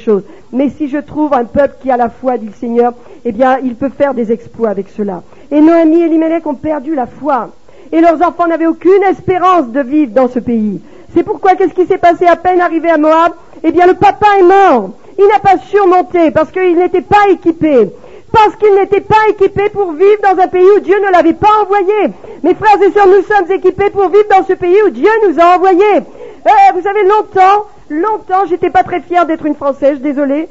mais si je trouve un peuple qui a la foi, dit le Seigneur, eh bien, il peut faire des exploits avec cela. Et Noémie et Elimelech ont perdu la foi. Et leurs enfants n'avaient aucune espérance de vivre dans ce pays. C'est pourquoi, qu'est-ce qui s'est passé à peine arrivé à Moab? Eh bien, le papa est mort. Il n'a pas surmonté parce qu'il n'était pas équipé. Parce qu'il n'était pas équipé pour vivre dans un pays où Dieu ne l'avait pas envoyé. Mes frères et sœurs, nous sommes équipés pour vivre dans ce pays où Dieu nous a envoyés. Vous savez, longtemps, j'étais pas très fière d'être une Française, désolée.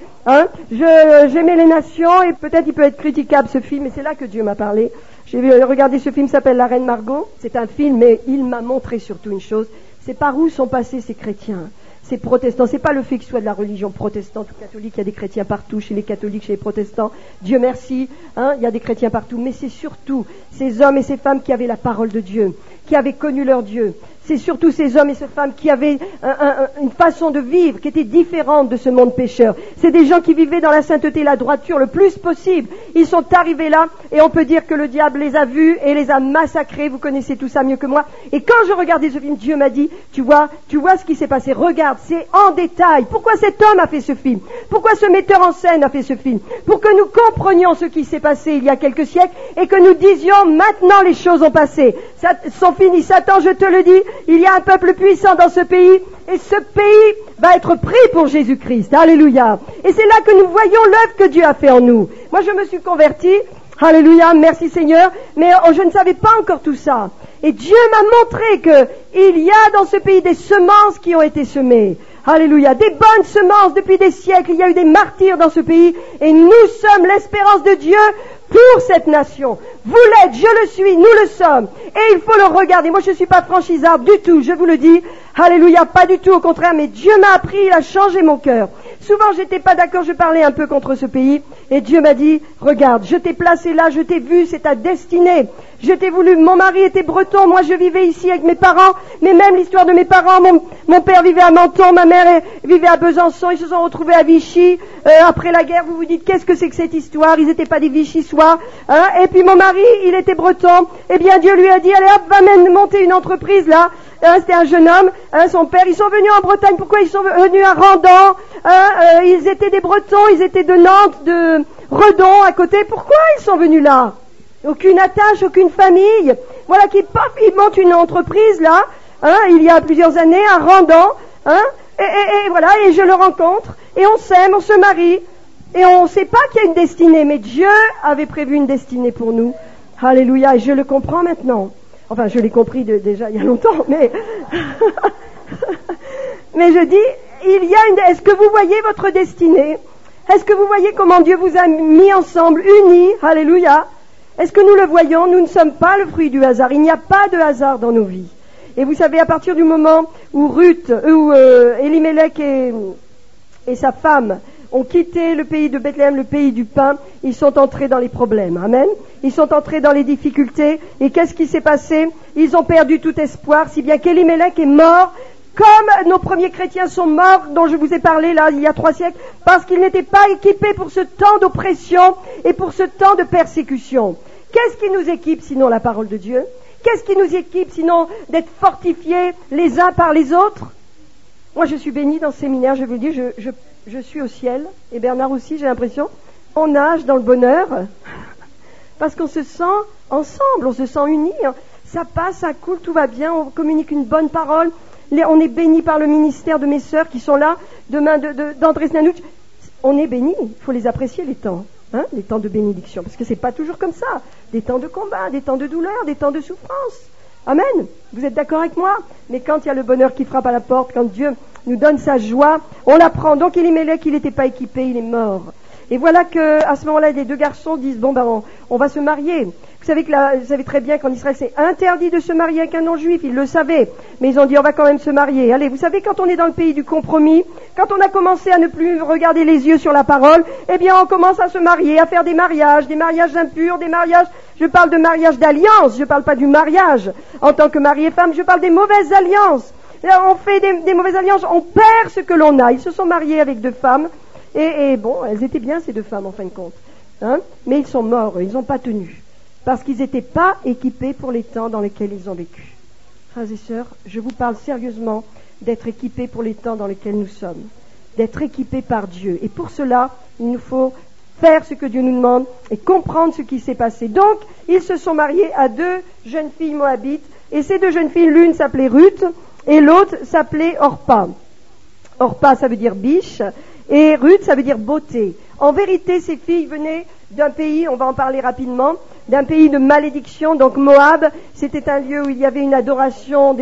J'aimais les nations et peut-être il peut être critiquable ce film, mais c'est là que Dieu m'a parlé. J'ai regardé ce film, s'appelle La Reine Margot. C'est un film, mais il m'a montré surtout une chose. C'est par où sont passés ces chrétiens, ces protestants. C'est pas le fait qu'ils soient de la religion protestante ou catholique. Il y a des chrétiens partout, chez les catholiques, chez les protestants. Dieu merci, il y a des chrétiens partout. Mais c'est surtout ces hommes et ces femmes qui avaient la parole de Dieu, qui avaient connu leur Dieu. C'est surtout ces hommes et ces femmes qui avaient une façon de vivre qui était différente de ce monde pécheur. C'est des gens qui vivaient dans la sainteté et la droiture le plus possible. Ils sont arrivés là et on peut dire que le diable les a vus et les a massacrés. Vous connaissez tout ça mieux que moi. Et quand je regardais ce film, Dieu m'a dit, tu vois ce qui s'est passé. Regarde, c'est en détail. Pourquoi cet homme a fait ce film? Pourquoi ce metteur en scène a fait ce film? Pour que nous comprenions ce qui s'est passé il y a quelques siècles et que nous disions maintenant les choses ont passé. Ça, sont finies. Satan, je te le dis, il y a un peuple puissant dans ce pays et ce pays va être pris pour Jésus-Christ. Alléluia. Et c'est là que nous voyons l'œuvre que Dieu a fait en nous. Moi, je me suis convertie. Alléluia, merci Seigneur. Mais je ne savais pas encore tout ça. Et Dieu m'a montré qu'il y a dans ce pays des semences qui ont été semées. Alléluia, des bonnes semences depuis des siècles. Il y a eu des martyrs dans ce pays et nous sommes l'espérance de Dieu pour cette nation. Vous l'êtes, je le suis, nous le sommes. Et il faut le regarder. Moi, je ne suis pas franchisard du tout, je vous le dis. Alléluia, pas du tout, au contraire, mais Dieu m'a appris, il a changé mon cœur. Souvent, j'étais pas d'accord, je parlais un peu contre ce pays. Et Dieu m'a dit, regarde, je t'ai placé là, je t'ai vu, c'est ta destinée. Je t'ai voulu, mon mari était breton, moi je vivais ici avec mes parents, mais même l'histoire de mes parents, mon père vivait à Menton, ma mère vivait à Besançon, ils se sont retrouvés à Vichy, après la guerre, vous vous dites, qu'est-ce que c'est que cette histoire? Ils n'étaient pas des Vichysois, et puis mon mari, il était breton, eh bien Dieu lui a dit, allez hop, va même monter une entreprise là, c'était un jeune homme, son père, ils sont venus en Bretagne, pourquoi ils sont venus à Randan, ils étaient des Bretons, ils étaient de Nantes, de Redon à côté, pourquoi ils sont venus là? Aucune attache, aucune famille. Voilà qu'ils montent une entreprise là, il y a plusieurs années à Randan, et voilà, et je le rencontre, et on s'aime, on se marie, et on ne sait pas qu'il y a une destinée, mais Dieu avait prévu une destinée pour nous. Alléluia, et je le comprends maintenant. Enfin, je l'ai compris déjà il y a longtemps, mais mais je dis, est-ce que vous voyez votre destinée? Est-ce que vous voyez comment Dieu vous a mis ensemble, unis? Alléluia. Est-ce que nous le voyons? Nous ne sommes pas le fruit du hasard. Il n'y a pas de hasard dans nos vies. Et vous savez, à partir du moment où Elimelech et sa femme ont quitté le pays de Bethléem, le pays du pain, ils sont entrés dans les problèmes. Amen. Ils sont entrés dans les difficultés. Et qu'est-ce qui s'est passé? Ils ont perdu tout espoir, si bien qu'Elimelech est mort, comme nos premiers chrétiens sont morts, dont je vous ai parlé là il y a 3 siècles, parce qu'ils n'étaient pas équipés pour ce temps d'oppression et pour ce temps de persécution. Qu'est-ce qui nous équipe sinon la parole de Dieu? Qu'est-ce qui nous équipe sinon d'être fortifiés les uns par les autres? Moi je suis bénie dans ce séminaire, je vous dis, je suis au ciel, et Bernard aussi, j'ai l'impression. On nage dans le bonheur, parce qu'on se sent ensemble, on se sent unis, ça passe, ça coule, tout va bien, on communique une bonne parole, on est bénis par le ministère de mes sœurs qui sont là, demain d'André Snanouch. On est bénis, il faut les apprécier les temps. Les temps de bénédiction, parce que c'est pas toujours comme ça. Des temps de combat, des temps de douleur, des temps de souffrance. Amen. Vous êtes d'accord avec moi? Mais quand il y a le bonheur qui frappe à la porte, quand Dieu nous donne sa joie, on la prend. Donc Elimelech, il n'était pas équipé, il est mort. Et voilà que à ce moment-là, les 2 garçons disent on va se marier. Vous savez très bien qu'en Israël, c'est interdit de se marier avec un non-juif, ils le savaient. Mais ils ont dit, on va quand même se marier. Allez, vous savez, quand on est dans le pays du compromis, quand on a commencé à ne plus regarder les yeux sur la parole, eh bien, on commence à se marier, à faire des mariages impurs, des mariages, je parle de mariage d'alliance, je parle pas du mariage. En tant que mari et femme, je parle des mauvaises alliances. Là, on fait des mauvaises alliances, on perd ce que l'on a. Ils se sont mariés avec 2 femmes, et bon, elles étaient bien ces 2 femmes en fin de compte. Mais ils sont morts, ils n'ont pas tenu. Parce qu'ils n'étaient pas équipés pour les temps dans lesquels ils ont vécu. Frères et sœurs, je vous parle sérieusement d'être équipés pour les temps dans lesquels nous sommes. d'être équipés par Dieu. Et pour cela, il nous faut faire ce que Dieu nous demande et comprendre ce qui s'est passé. Donc, ils se sont mariés à 2 jeunes filles moabites, et ces 2 jeunes filles, l'une s'appelait Ruth et l'autre s'appelait Orpa. Orpa, ça veut dire biche, et Ruth, ça veut dire beauté. En vérité, ces filles venaient d'un pays, on va en parler rapidement, d'un pays de malédiction. Donc Moab, c'était un lieu où il y avait une adoration,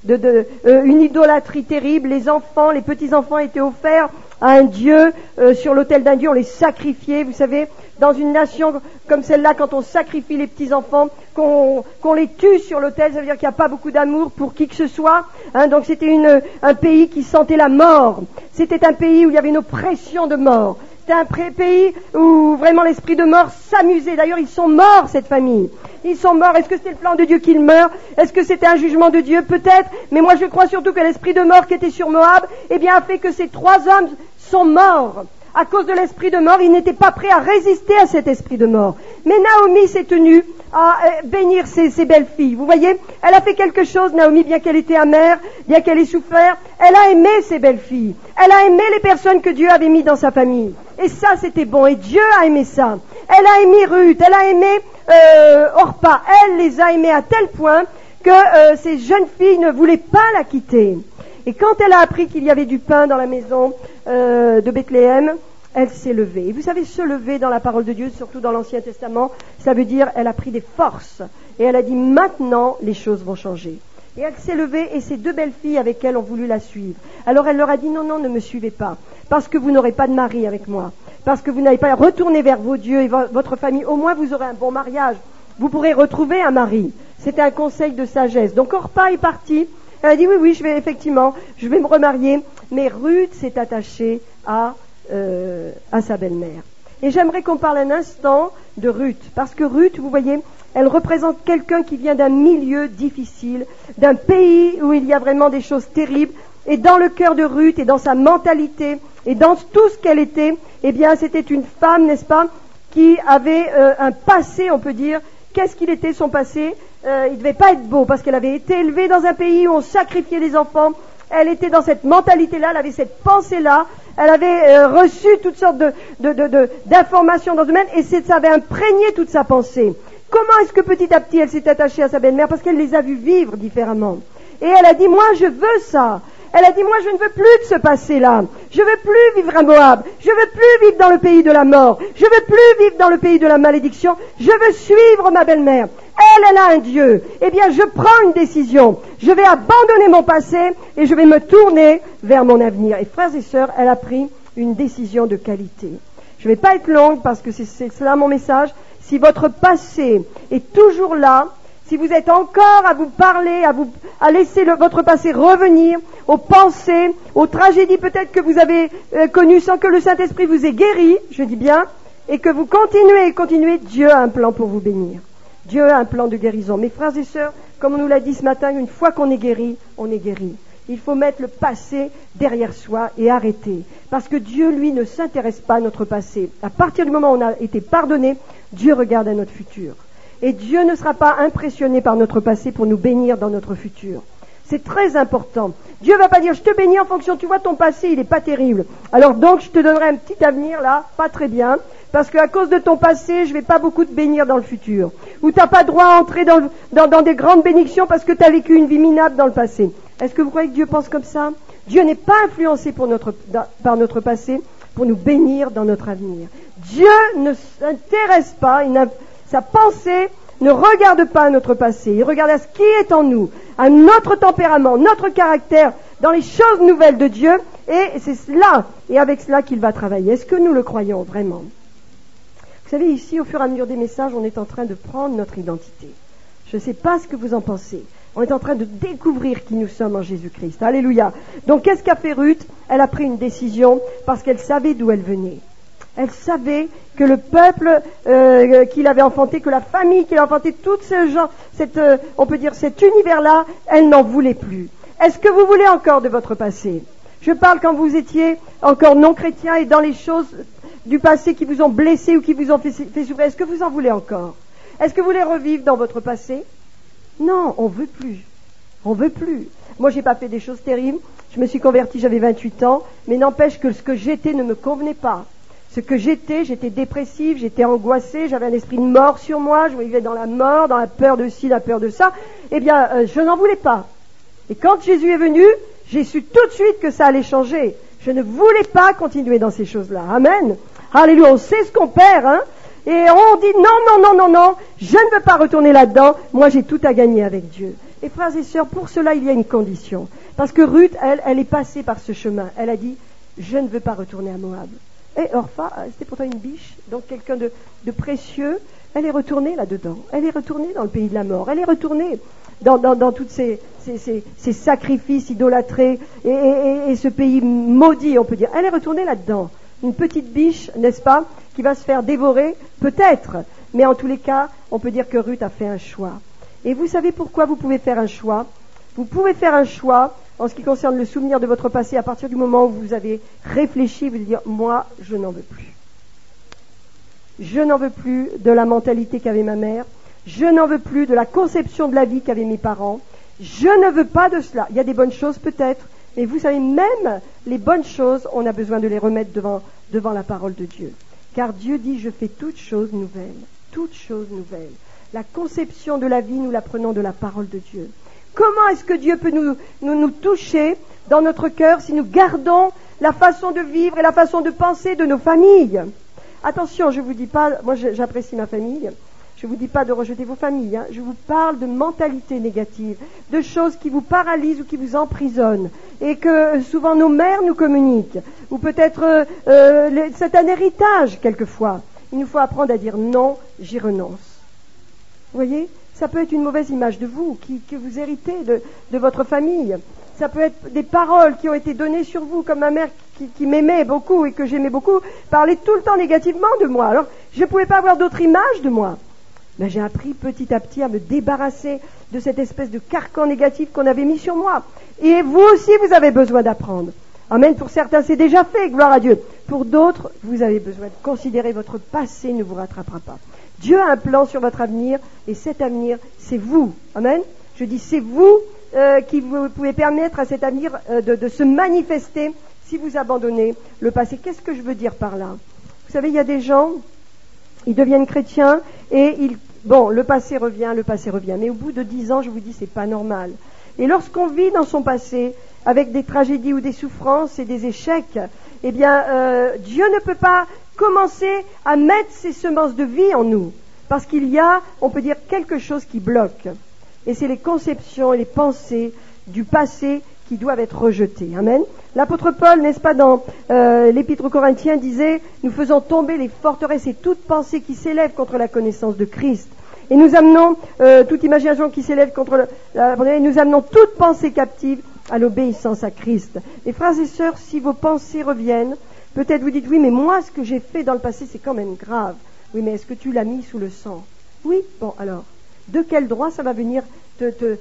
une idolâtrie terrible. Les enfants, les petits-enfants étaient offerts à un dieu, sur l'autel d'un dieu, on les sacrifiait. Vous savez, dans une nation comme celle-là, quand on sacrifie les petits-enfants, qu'on les tue sur l'autel, ça veut dire qu'il n'y a pas beaucoup d'amour pour qui que ce soit. Donc c'était un pays qui sentait la mort. C'était un pays où il y avait une oppression de mort. C'était un pays où vraiment l'esprit de mort s'amusait. D'ailleurs, ils sont morts, cette famille. Ils sont morts. Est-ce que c'était le plan de Dieu qu'ils meurent? Est-ce que c'était un jugement de Dieu? Peut-être. Mais moi, je crois surtout que l'esprit de mort qui était sur Moab, a fait que ces 3 hommes sont morts. À cause de l'esprit de mort, ils n'étaient pas prêts à résister à cet esprit de mort. Mais Naomi s'est tenue à bénir ses belles filles. Vous voyez, elle a fait quelque chose, Naomi, bien qu'elle était amère, bien qu'elle ait souffert, elle a aimé ses belles filles. Elle a aimé les personnes que Dieu avait mis dans sa famille. Et ça, c'était bon. Et Dieu a aimé ça. Elle a aimé Ruth, elle a aimé Orpa. Elle les a aimées à tel point que ces jeunes filles ne voulaient pas la quitter. Et quand elle a appris qu'il y avait du pain dans la maison de Bethléem, elle s'est levée. Et vous savez, se lever dans la parole de Dieu, surtout dans l'Ancien Testament, ça veut dire elle a pris des forces. Et elle a dit, maintenant, les choses vont changer. Et elle s'est levée et ses 2 belles filles avec elle ont voulu la suivre. Alors elle leur a dit, non, ne me suivez pas, parce que vous n'aurez pas de mari avec moi, parce que vous n'avez pas retourné vers vos dieux et votre famille. Au moins, vous aurez un bon mariage. Vous pourrez retrouver un mari. C'était un conseil de sagesse. Donc Orpa est partie. Elle a dit, oui, je vais me remarier. Mais Ruth s'est attachée à sa belle-mère. Et j'aimerais qu'on parle un instant de Ruth, parce que Ruth, vous voyez, elle représente quelqu'un qui vient d'un milieu difficile, d'un pays où il y a vraiment des choses terribles, et dans le cœur de Ruth, et dans sa mentalité, et dans tout ce qu'elle était, c'était une femme, n'est-ce pas, qui avait un passé, on peut dire. Qu'est-ce qu'il était son passé? Il ne devait pas être beau, parce qu'elle avait été élevée dans un pays où on sacrifiait les enfants. Elle était dans cette mentalité-là, elle avait cette pensée-là, elle avait reçu toutes sortes d'informations dans ce domaine, et ça avait imprégné toute sa pensée. Comment est-ce que petit à petit elle s'est attachée à sa belle-mère? Parce qu'elle les a vus vivre différemment. Et elle a dit, moi je veux ça. Elle a dit, moi je ne veux plus de ce passé-là. Je veux plus vivre à Moab. Je veux plus vivre dans le pays de la mort. Je veux plus vivre dans le pays de la malédiction. Je veux suivre ma belle-mère. Elle a un Dieu. Je prends une décision. Je vais abandonner mon passé et je vais me tourner vers mon avenir. Et frères et sœurs, elle a pris une décision de qualité. Je ne vais pas être longue parce que c'est cela mon message. Si votre passé est toujours là, si vous êtes encore à vous parler, à laisser votre passé revenir, aux pensées, aux tragédies peut-être que vous avez connues sans que le Saint-Esprit vous ait guéri, je dis bien, et que vous continuez, Dieu a un plan pour vous bénir. Dieu a un plan de guérison. Mes frères et sœurs, comme on nous l'a dit ce matin, une fois qu'on est guéri, on est guéri. Il faut mettre le passé derrière soi et arrêter. Parce que Dieu, lui, ne s'intéresse pas à notre passé. À partir du moment où on a été pardonné, Dieu regarde à notre futur. Et Dieu ne sera pas impressionné par notre passé pour nous bénir dans notre futur. C'est très important. Dieu va pas dire, je te bénis en fonction, tu vois, ton passé, il est pas terrible. Alors donc, je te donnerai un petit avenir là, pas très bien, parce qu'à cause de ton passé, je vais pas beaucoup te bénir dans le futur. Ou t'as pas droit à entrer dans des grandes bénédictions parce que tu as vécu une vie minable dans le passé. Est-ce que vous croyez que Dieu pense comme ça? Dieu n'est pas influencé par notre passé pour nous bénir dans notre avenir. Dieu ne s'intéresse pas, sa pensée ne regarde pas à notre passé, il regarde à ce qui est en nous, à notre tempérament, notre caractère, dans les choses nouvelles de Dieu, et c'est cela, et avec cela qu'il va travailler. Est-ce que nous le croyons vraiment? Vous savez, ici, au fur et à mesure des messages, on est en train de prendre notre identité. Je ne sais pas ce que vous en pensez. On est en train de découvrir qui nous sommes en Jésus-Christ. Alléluia. Donc, qu'est-ce qu'a fait Ruth? Elle a pris une décision parce qu'elle savait d'où elle venait. Elle savait que le peuple qu'il avait enfanté, que la famille qu'il a enfanté, tout ce genre, on peut dire cet univers-là, elle n'en voulait plus. Est-ce que vous voulez encore de votre passé? Je parle quand vous étiez encore non chrétien et dans les choses du passé qui vous ont blessé ou qui vous ont fait souffrir. Est-ce que vous en voulez encore? Est-ce que vous voulez revivre dans votre passé? Non, on ne veut plus. On veut plus. Moi, j'ai pas fait des choses terribles. Je me suis convertie, j'avais 28 ans, mais n'empêche que ce que j'étais ne me convenait pas. Ce que j'étais dépressive, j'étais angoissée, j'avais un esprit de mort sur moi, je vivais dans la mort, dans la peur de ci, la peur de ça. Eh bien, je n'en voulais pas. Et quand Jésus est venu, j'ai su tout de suite que ça allait changer. Je ne voulais pas continuer dans ces choses-là. Amen. Alléluia, on sait ce qu'on perd, hein. Et on dit non, je ne veux pas retourner là-dedans. Moi, j'ai tout à gagner avec Dieu. Et frères et sœurs, pour cela, il y a une condition. Parce que Ruth, elle est passée par ce chemin. Elle a dit, je ne veux pas retourner à Moab. Et Orpha, c'était pourtant une biche, donc quelqu'un de précieux. Elle est retournée là-dedans. Elle est retournée dans le pays de la mort. Elle est retournée dans tous ces sacrifices idolâtrés et ce pays maudit, on peut dire. Elle est retournée là-dedans. Une petite biche, n'est-ce pas, qui va se faire dévorer, peut-être. Mais en tous les cas, on peut dire que Ruth a fait un choix. Et vous savez pourquoi vous pouvez faire un choix? Vous pouvez faire un choix en ce qui concerne le souvenir de votre passé à partir du moment où vous avez réfléchi, vous dire, moi, je n'en veux plus. Je n'en veux plus de la mentalité qu'avait ma mère. Je n'en veux plus de la conception de la vie qu'avaient mes parents. Je ne veux pas de cela. Il y a des bonnes choses peut-être, mais vous savez, même les bonnes choses, on a besoin de les remettre devant la parole de Dieu. Car Dieu dit, je fais toutes choses nouvelles. Toutes choses nouvelles. La conception de la vie, nous la prenons de la parole de Dieu. Comment est-ce que Dieu peut nous toucher dans notre cœur si nous gardons la façon de vivre et la façon de penser de nos familles? Attention, je ne vous dis pas, moi j'apprécie ma famille, je ne vous dis pas de rejeter vos familles, hein. Je vous parle de mentalité négative, de choses qui vous paralysent ou qui vous emprisonnent, et que souvent nos mères nous communiquent, ou peut-être c'est un héritage quelquefois. Il nous faut apprendre à dire non, j'y renonce. Vous voyez, ça peut être une mauvaise image de vous, que vous héritez de votre famille. Ça peut être des paroles qui ont été données sur vous, comme ma mère qui m'aimait beaucoup et que j'aimais beaucoup, parlait tout le temps négativement de moi. Alors, je ne pouvais pas avoir d'autre image de moi. Mais j'ai appris petit à petit à me débarrasser de cette espèce de carcan négatif qu'on avait mis sur moi. Et vous aussi, vous avez besoin d'apprendre. Amen. Pour certains, c'est déjà fait, gloire à Dieu. Pour d'autres, vous avez besoin de considérer votre passé ne vous rattrapera pas. Dieu a un plan sur votre avenir, et cet avenir, c'est vous. Amen. Je dis, c'est vous qui vous pouvez permettre à cet avenir de se manifester si vous abandonnez le passé. Qu'est-ce que je veux dire par là? Vous savez, il y a des gens, ils deviennent chrétiens, et le passé revient, mais au bout de 10 ans, je vous dis, c'est pas normal. Et lorsqu'on vit dans son passé, avec des tragédies ou des souffrances et des échecs, eh bien, Dieu ne peut pas commencer à mettre ses semences de vie en nous, parce qu'il y a, on peut dire, quelque chose qui bloque. Et c'est les conceptions et les pensées du passé qui doivent être rejetées. Amen. L'apôtre Paul, n'est-ce pas, dans l'Épître aux Corinthiens, disait, nous faisons tomber les forteresses et toute pensée qui s'élève contre la connaissance de Christ. Et nous amenons toute imagination qui s'élève contre nous amenons toute pensée captive à l'obéissance à Christ. Et frères et sœurs, si vos pensées reviennent, peut-être vous dites, oui, mais moi, ce que j'ai fait dans le passé, c'est quand même grave. Oui, mais est-ce que tu l'as mis sous le sang? Oui, bon, alors, de quel droit ça va venir te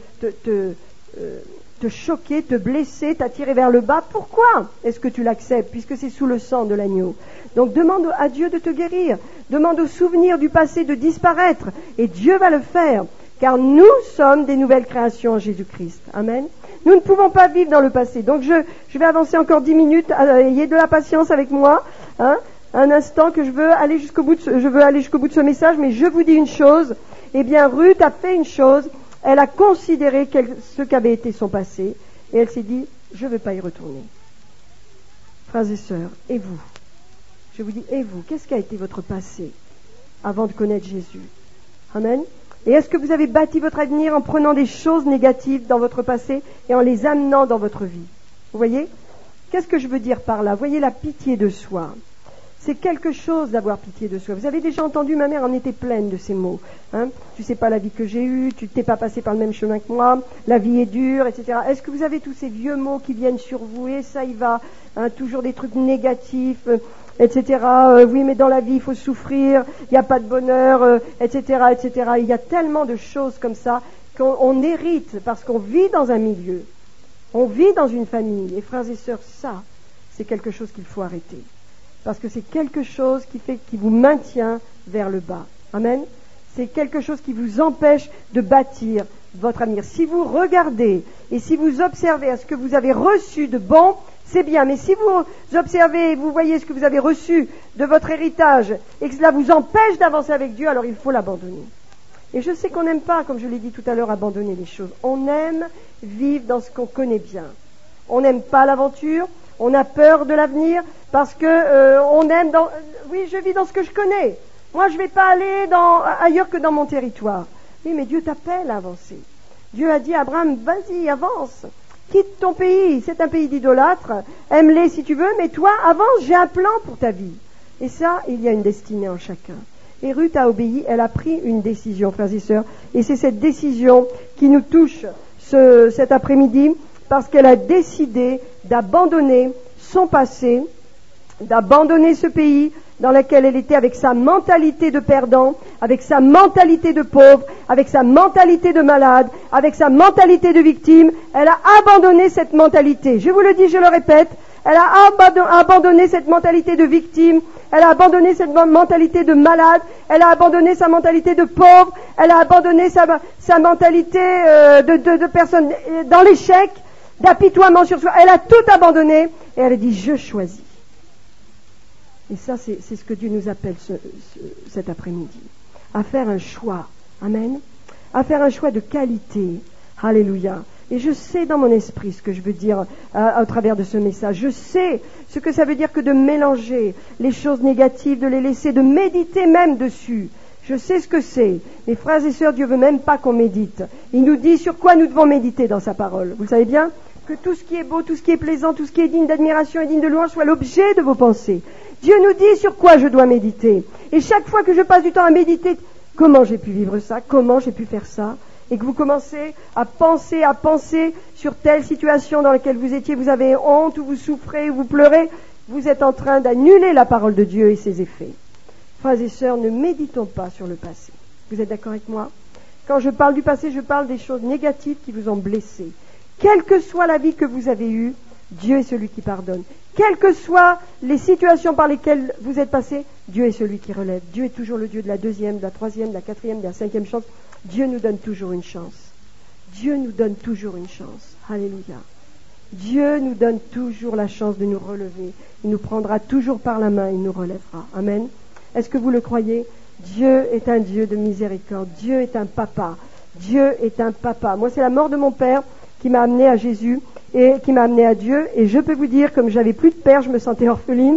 choquer, te blesser, t'attirer vers le bas? Pourquoi est-ce que tu l'acceptes, puisque c'est sous le sang de l'agneau? Donc demande à Dieu de te guérir, demande aux souvenirs du passé de disparaître, et Dieu va le faire, car nous sommes des nouvelles créations en Jésus-Christ. Amen. Nous ne pouvons pas vivre dans le passé. Donc je vais avancer encore 10 minutes, ayez de la patience avec moi, hein, un instant que je veux aller jusqu'au bout de ce message, mais je vous dis une chose, eh bien Ruth a fait une chose, elle a considéré ce qu'avait été son passé, et elle s'est dit, je ne veux pas y retourner. Frères et sœurs, et vous? Je vous dis, et vous? Qu'est-ce qu'a été votre passé avant de connaître Jésus? Amen. Et est-ce que vous avez bâti votre avenir en prenant des choses négatives dans votre passé et en les amenant dans votre vie? Vous voyez? Qu'est-ce que je veux dire par là? Vous voyez, la pitié de soi. C'est quelque chose d'avoir pitié de soi. Vous avez déjà entendu, ma mère en était pleine de ces mots. Hein? Tu sais pas la vie que j'ai eue, tu t'es pas passé par le même chemin que moi, la vie est dure, etc. Est-ce que vous avez tous ces vieux mots qui viennent sur vous? Et ça y va, hein, toujours des trucs négatifs, etc. Oui, mais dans la vie, il faut souffrir, il n'y a pas de bonheur, etc., etc. Il y a tellement de choses comme ça qu'on hérite parce qu'on vit dans un milieu. On vit dans une famille. Et frères et sœurs, ça, c'est quelque chose qu'il faut arrêter. Parce que c'est quelque chose qui vous maintient vers le bas. Amen. C'est quelque chose qui vous empêche de bâtir votre avenir. Si vous regardez et si vous observez à ce que vous avez reçu de bon, c'est bien. Mais si vous observez et vous voyez ce que vous avez reçu de votre héritage et que cela vous empêche d'avancer avec Dieu, alors il faut l'abandonner. Et je sais qu'on n'aime pas, comme je l'ai dit tout à l'heure, abandonner les choses. On aime vivre dans ce qu'on connaît bien. On n'aime pas l'aventure, on a peur de l'avenir parce que on aime oui, je vis dans ce que je connais. Moi, je ne vais pas aller ailleurs que dans mon territoire. Oui, mais Dieu t'appelle à avancer. Dieu a dit à Abraham, vas-y, avance. Quitte ton pays, c'est un pays d'idolâtres. Aime-les si tu veux, mais toi, avance, j'ai un plan pour ta vie. Et ça, il y a une destinée en chacun. Et Ruth a obéi, elle a pris une décision, frères et sœurs. Et c'est cette décision qui nous touche cet après-midi, parce qu'elle a décidé d'abandonner son passé, d'abandonner ce pays dans lequel elle était avec sa mentalité de perdant, avec sa mentalité de pauvre, avec sa mentalité de malade, avec sa mentalité de victime. Elle a abandonné cette mentalité. Je vous le dis, je le répète, elle a abandonné cette mentalité de victime, elle a abandonné cette mentalité de malade, elle a abandonné sa mentalité de pauvre, elle a abandonné sa mentalité de personne dans l'échec, d'apitoiement sur soi. Elle a tout abandonné et elle a dit, je choisis. Et ça, c'est ce que Dieu nous appelle cet après-midi. À faire un choix. Amen. À faire un choix de qualité. Alléluia. Et je sais dans mon esprit ce que je veux dire au travers de ce message. Je sais ce que ça veut dire que de mélanger les choses négatives, de les laisser, de méditer même dessus. Je sais ce que c'est. Mes frères et sœurs, Dieu veut même pas qu'on médite. Il nous dit sur quoi nous devons méditer dans sa parole. Vous le savez bien? Que tout ce qui est beau, tout ce qui est plaisant, tout ce qui est digne d'admiration et digne de louange soit l'objet de vos pensées. Dieu nous dit sur quoi je dois méditer. Et chaque fois que je passe du temps à méditer, comment j'ai pu vivre ça, comment j'ai pu faire ça, et que vous commencez à penser sur telle situation dans laquelle vous étiez, vous avez honte, ou vous souffrez, ou vous pleurez, vous êtes en train d'annuler la parole de Dieu et ses effets. Frères et sœurs, ne méditons pas sur le passé. Vous êtes d'accord avec moi? Quand je parle du passé, je parle des choses négatives qui vous ont blessé. Quelle que soit la vie que vous avez eue, Dieu est celui qui pardonne. Quelles que soient les situations par lesquelles vous êtes passés, Dieu est celui qui relève. Dieu est toujours le Dieu de la deuxième, de la troisième, de la quatrième, de la cinquième chance. Dieu nous donne toujours une chance. Dieu nous donne toujours une chance. Alléluia. Dieu nous donne toujours la chance de nous relever. Il nous prendra toujours par la main, il nous relèvera. Amen. Est-ce que vous le croyez? Dieu est un Dieu de miséricorde. Dieu est un papa. Dieu est un papa. Moi, c'est la mort de mon père qui m'a amené à Jésus et qui m'a amené à Dieu. Et je peux vous dire, comme j'avais plus de père, je me sentais orpheline,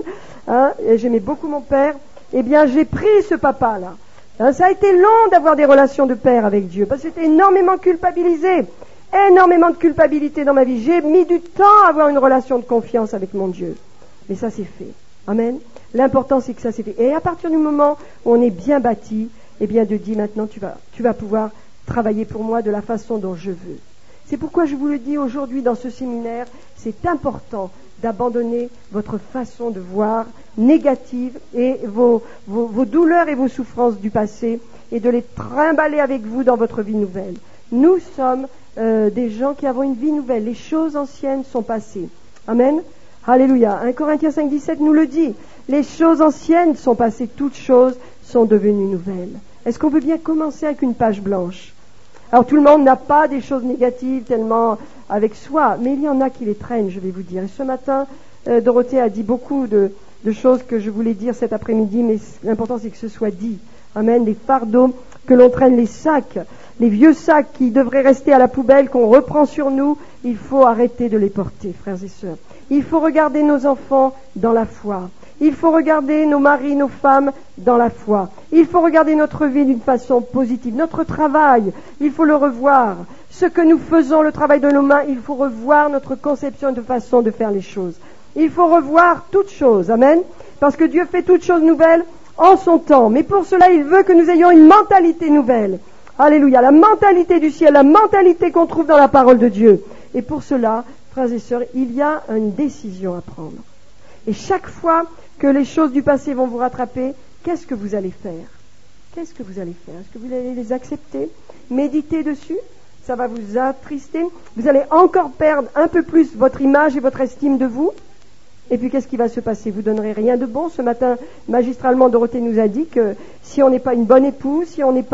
et j'aimais beaucoup mon père, eh bien j'ai pris ce papa-là. Ça a été long d'avoir des relations de père avec Dieu, parce que j'étais énormément culpabilisée, énormément de culpabilité dans ma vie. J'ai mis du temps à avoir une relation de confiance avec mon Dieu. Mais ça c'est fait. Amen. L'important c'est que ça c'est fait. Et à partir du moment où on est bien bâti, eh bien Dieu dit maintenant tu vas pouvoir travailler pour moi de la façon dont je veux. C'est pourquoi je vous le dis aujourd'hui dans ce séminaire, c'est important d'abandonner votre façon de voir négative et vos douleurs et vos souffrances du passé et de les trimballer avec vous dans votre vie nouvelle. Nous sommes des gens qui avons une vie nouvelle. Les choses anciennes sont passées. Amen. Alléluia. 1 Corinthiens 5,17 nous le dit. Les choses anciennes sont passées, toutes choses sont devenues nouvelles. Est-ce qu'on peut bien commencer avec une page blanche? Alors tout le monde n'a pas des choses négatives tellement avec soi, mais il y en a qui les traînent, je vais vous dire. Et ce matin, Dorothée a dit beaucoup de choses que je voulais dire cet après-midi, mais l'important c'est que ce soit dit. Amen. Les fardeaux que l'on traîne, les sacs, les vieux sacs qui devraient rester à la poubelle, qu'on reprend sur nous, il faut arrêter de les porter, frères et sœurs. Il faut regarder nos enfants dans la foi. Il faut regarder nos maris, nos femmes dans la foi. Il faut regarder notre vie d'une façon positive. Notre travail, il faut le revoir. Ce que nous faisons, le travail de nos mains, il faut revoir notre conception de façon de faire les choses. Il faut revoir toutes choses. Amen. Parce que Dieu fait toutes choses nouvelles en son temps. Mais pour cela, il veut que nous ayons une mentalité nouvelle. Alléluia. La mentalité du ciel, la mentalité qu'on trouve dans la parole de Dieu. Et pour cela, frères et sœurs, il y a une décision à prendre. Et chaque fois que les choses du passé vont vous rattraper, qu'est-ce que vous allez faire? Qu'est-ce que vous allez faire? Est-ce que vous allez les accepter? Méditer dessus? Ça va vous attrister? Vous allez encore perdre un peu plus votre image et votre estime de vous? Et puis qu'est-ce qui va se passer? Vous donnerez rien de bon. Ce matin, magistralement, Dorothée nous a dit que si on n'est pas une bonne épouse, si on n'est pas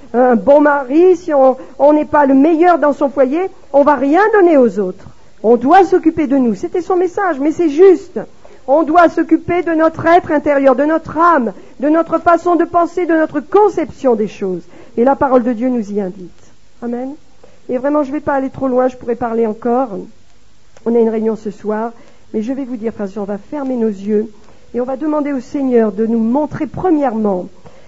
un bon mari, si on n'est pas le meilleur dans son foyer, on va rien donner aux autres. On doit s'occuper de nous. C'était son message, mais c'est juste. On doit s'occuper de notre être intérieur, de notre âme, de notre façon de penser, de notre conception des choses. Et la parole de Dieu nous y invite. Amen. Et vraiment, je ne vais pas aller trop loin, je pourrais parler encore. On a une réunion ce soir, mais je vais vous dire, frères, on va fermer nos yeux et on va demander au Seigneur de nous montrer premièrement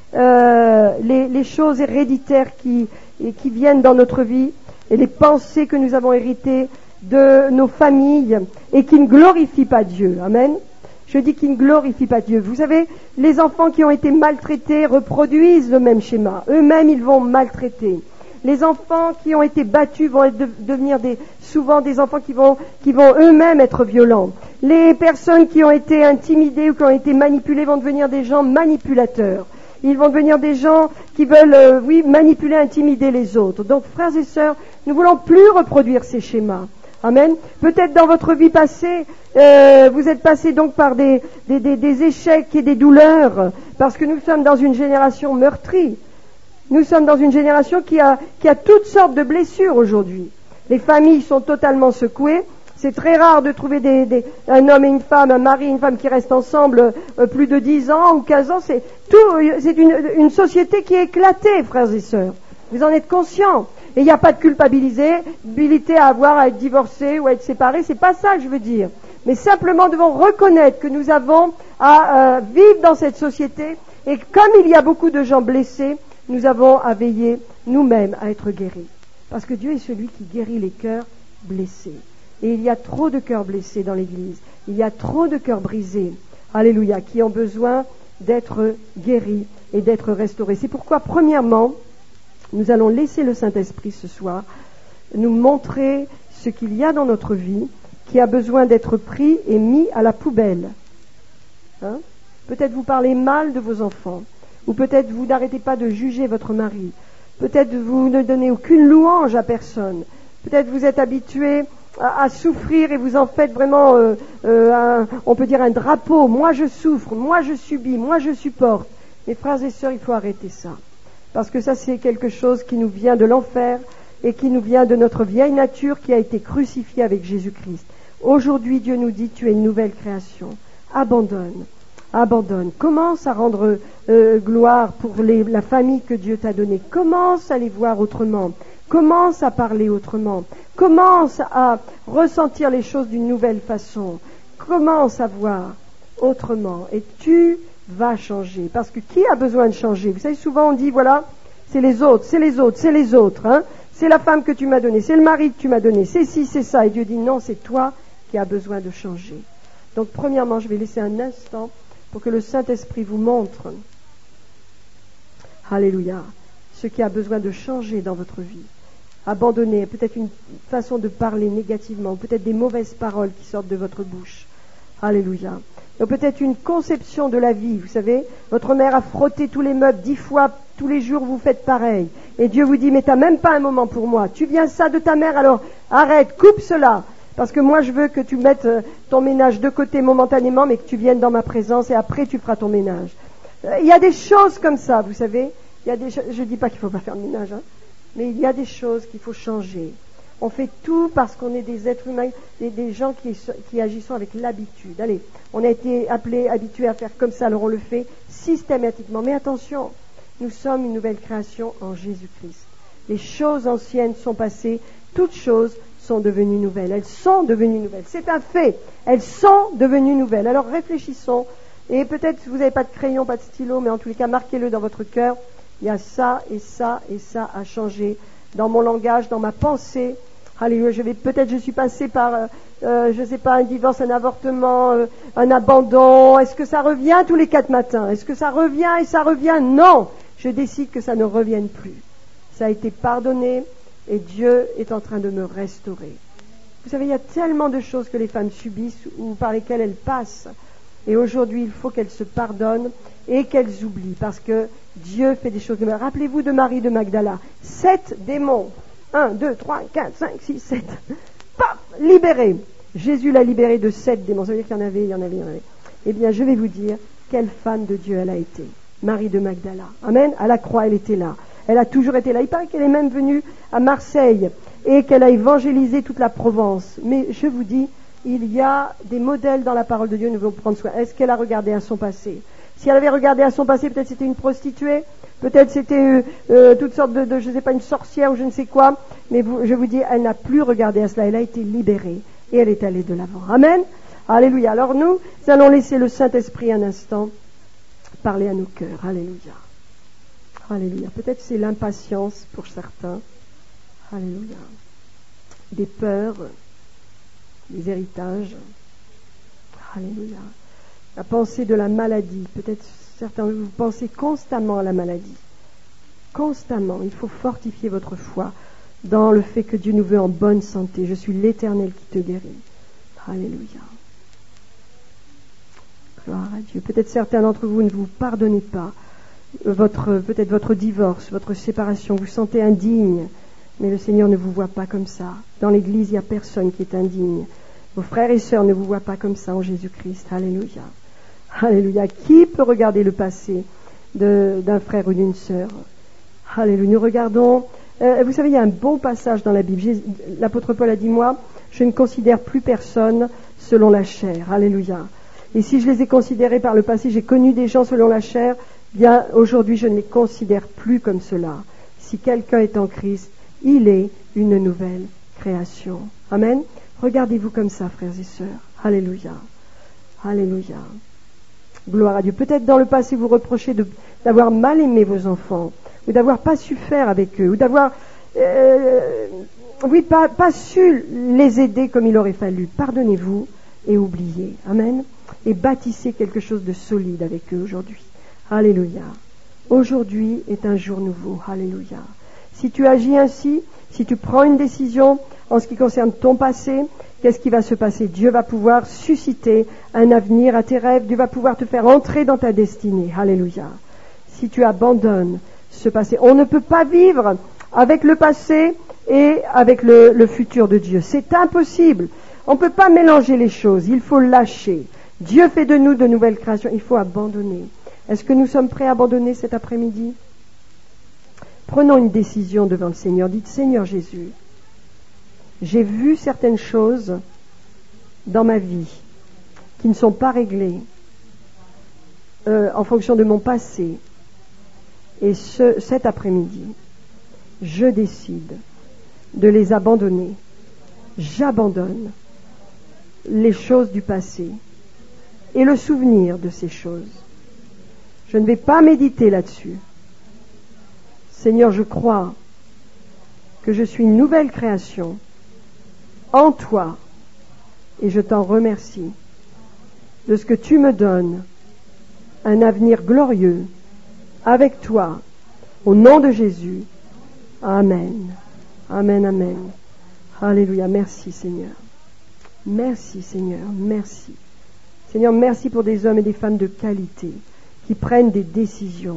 les choses héréditaires qui viennent dans notre vie et les pensées que nous avons héritées de nos familles et qui ne glorifient pas Dieu. Amen. Je dis qu'ils ne glorifient pas Dieu. Vous savez, les enfants qui ont été maltraités reproduisent le même schéma. Eux-mêmes, ils vont maltraiter. Les enfants qui ont été battus vont devenir souvent des enfants qui vont eux-mêmes être violents. Les personnes qui ont été intimidées ou qui ont été manipulées vont devenir des gens manipulateurs. Ils vont devenir des gens qui veulent, manipuler, intimider les autres. Donc, frères et sœurs, nous ne voulons plus reproduire ces schémas. Amen. Peut-être dans votre vie passée, vous êtes passé donc par des échecs et des douleurs, parce que nous sommes dans une génération meurtrie. Nous sommes dans une génération qui a toutes sortes de blessures aujourd'hui. Les familles sont totalement secouées. C'est très rare de trouver un homme et une femme, un mari et une femme qui restent ensemble plus de 10 ans ou 15 ans. C'est une société qui est éclatée, frères et sœurs. Vous en êtes conscients. Et il n'y a pas de culpabilité à avoir à être divorcé ou à être séparé. C'est pas ça que je veux dire. Mais simplement devons reconnaître que nous avons à vivre dans cette société et comme il y a beaucoup de gens blessés, nous avons à veiller nous-mêmes à être guéris. Parce que Dieu est celui qui guérit les cœurs blessés. Et il y a trop de cœurs blessés dans l'Église. Il y a trop de cœurs brisés, alléluia, qui ont besoin d'être guéris et d'être restaurés. C'est pourquoi, premièrement, nous allons laisser le Saint-Esprit ce soir nous montrer ce qu'il y a dans notre vie qui a besoin d'être pris et mis à la poubelle. Hein? Peut-être vous parlez mal de vos enfants, ou peut-être vous n'arrêtez pas de juger votre mari, peut-être vous ne donnez aucune louange à personne, peut-être vous êtes habitué à souffrir et vous en faites vraiment, on peut dire un drapeau. Moi je souffre, moi je subis, moi je supporte. Mes frères et sœurs, il faut arrêter ça. Parce que ça, c'est quelque chose qui nous vient de l'enfer et qui nous vient de notre vieille nature qui a été crucifiée avec Jésus-Christ. Aujourd'hui, Dieu nous dit, tu es une nouvelle création. Abandonne. Commence à rendre gloire pour la famille que Dieu t'a donnée. Commence à les voir autrement. Commence à parler autrement. Commence à ressentir les choses d'une nouvelle façon. Commence à voir autrement. Et tu va changer. Parce que qui a besoin de changer? Vous savez, souvent on dit, voilà, c'est les autres. Hein? C'est la femme que tu m'as donnée, c'est le mari que tu m'as donné, c'est ci, c'est ça. Et Dieu dit, non, c'est toi qui as besoin de changer. Donc, premièrement, je vais laisser un instant pour que le Saint-Esprit vous montre, alléluia, ce qui a besoin de changer dans votre vie. Abandonner peut-être une façon de parler négativement, peut-être des mauvaises paroles qui sortent de votre bouche. Alléluia. Donc peut-être une conception de la vie, vous savez, votre mère a frotté tous les meubles 10 fois, tous les jours vous faites pareil. Et Dieu vous dit, mais t'as même pas un moment pour moi. Tu viens ça de ta mère, alors arrête, coupe cela. Parce que moi je veux que tu mettes ton ménage de côté momentanément, mais que tu viennes dans ma présence et après tu feras ton ménage. Il y a des choses comme ça, vous savez. Je dis pas qu'il faut pas faire le ménage, hein, mais il y a des choses qu'il faut changer. On fait tout parce qu'on est des êtres humains, des gens qui agissent avec l'habitude. Allez, on a été habitués à faire comme ça, alors on le fait systématiquement. Mais attention, nous sommes une nouvelle création en Jésus-Christ. Les choses anciennes sont passées, toutes choses sont devenues nouvelles. Elles sont devenues nouvelles. C'est un fait. Elles sont devenues nouvelles. Alors réfléchissons. Et peut-être vous n'avez pas de crayon, pas de stylo, mais en tous les cas, marquez-le dans votre cœur. Il y a ça et ça et ça à changer dans mon langage, dans ma pensée. Alléluia, je suis passée par, un divorce, un avortement, un abandon. Est-ce que ça revient tous les 4 matins? Est-ce que ça revient et ça revient? Non, je décide que ça ne revienne plus. Ça a été pardonné et Dieu est en train de me restaurer. Vous savez, il y a tellement de choses que les femmes subissent ou par lesquelles elles passent. Et aujourd'hui, il faut qu'elles se pardonnent et qu'elles oublient parce que Dieu fait des choses de mal. Rappelez-vous de Marie de Magdala. 7 démons. 1, 2, 3, 4, 5, 6, 7. Paf, libéré. Jésus l'a libéré de 7 démons. Ça veut dire qu'il y en avait. Eh bien, je vais vous dire quelle femme de Dieu elle a été. Marie de Magdala. Amen. À la croix, elle était là. Elle a toujours été là. Il paraît qu'elle est même venue à Marseille et qu'elle a évangélisé toute la Provence. Mais je vous dis, il y a des modèles dans la parole de Dieu, nous devons prendre soin. Est-ce qu'elle a regardé à son passé? Si elle avait regardé à son passé, peut-être c'était une prostituée, peut-être c'était toutes sortes de, je ne sais pas, une sorcière ou je ne sais quoi. Mais je vous dis, elle n'a plus regardé à cela. Elle a été libérée et elle est allée de l'avant. Amen. Alléluia. Alors nous allons laisser le Saint-Esprit un instant parler à nos cœurs. Alléluia. Alléluia. Peut-être c'est l'impatience pour certains. Alléluia. Des peurs, des héritages. Alléluia. La pensée de la maladie. Peut-être certains de vous pensez constamment à la maladie. Constamment. Il faut fortifier votre foi dans le fait que Dieu nous veut en bonne santé. Je suis l'Éternel qui te guérit. Alléluia. Gloire à Dieu. Peut-être certains d'entre vous ne vous pardonnez pas peut-être votre divorce, votre séparation. Vous sentez indigne, mais le Seigneur ne vous voit pas comme ça. Dans l'Église, il n'y a personne qui est indigne. Vos frères et sœurs ne vous voient pas comme ça en Jésus-Christ. Alléluia. Alléluia. Qui peut regarder le passé d'un frère ou d'une sœur? Alléluia. Nous regardons... vous savez, il y a un bon passage dans la Bible. L'apôtre Paul a dit, moi, je ne considère plus personne selon la chair. Alléluia. Et si je les ai considérés par le passé, j'ai connu des gens selon la chair, bien aujourd'hui je ne les considère plus comme cela. Si quelqu'un est en Christ, il est une nouvelle création. Amen. Regardez-vous comme ça, frères et sœurs. Alléluia. Alléluia. Gloire à Dieu. Peut-être dans le passé vous reprochez d'avoir mal aimé vos enfants, ou d'avoir pas su faire avec eux, ou d'avoir pas su les aider comme il aurait fallu. Pardonnez-vous et oubliez. Amen. Et bâtissez quelque chose de solide avec eux aujourd'hui. Alléluia. Aujourd'hui est un jour nouveau. Alléluia. Si tu agis ainsi, si tu prends une décision en ce qui concerne ton passé, qu'est-ce qui va se passer? Dieu va pouvoir susciter un avenir à tes rêves. Dieu va pouvoir te faire entrer dans ta destinée. Alléluia. Si tu abandonnes ce passé, on ne peut pas vivre avec le passé et avec le futur de Dieu. C'est impossible. On ne peut pas mélanger les choses. Il faut lâcher. Dieu fait de nous de nouvelles créations. Il faut abandonner. Est-ce que nous sommes prêts à abandonner cet après-midi? Prenons une décision devant le Seigneur. Dites, Seigneur Jésus, j'ai vu certaines choses dans ma vie qui ne sont pas réglées en fonction de mon passé. Et cet après-midi, je décide de les abandonner. J'abandonne les choses du passé et le souvenir de ces choses. Je ne vais pas méditer là-dessus. Seigneur, je crois que je suis une nouvelle création en toi et je t'en remercie de ce que tu me donnes un avenir glorieux avec toi au nom de Jésus. Amen. Amen, amen. Alléluia. Merci Seigneur. Merci Seigneur. Merci. Seigneur, merci pour des hommes et des femmes de qualité qui prennent des décisions.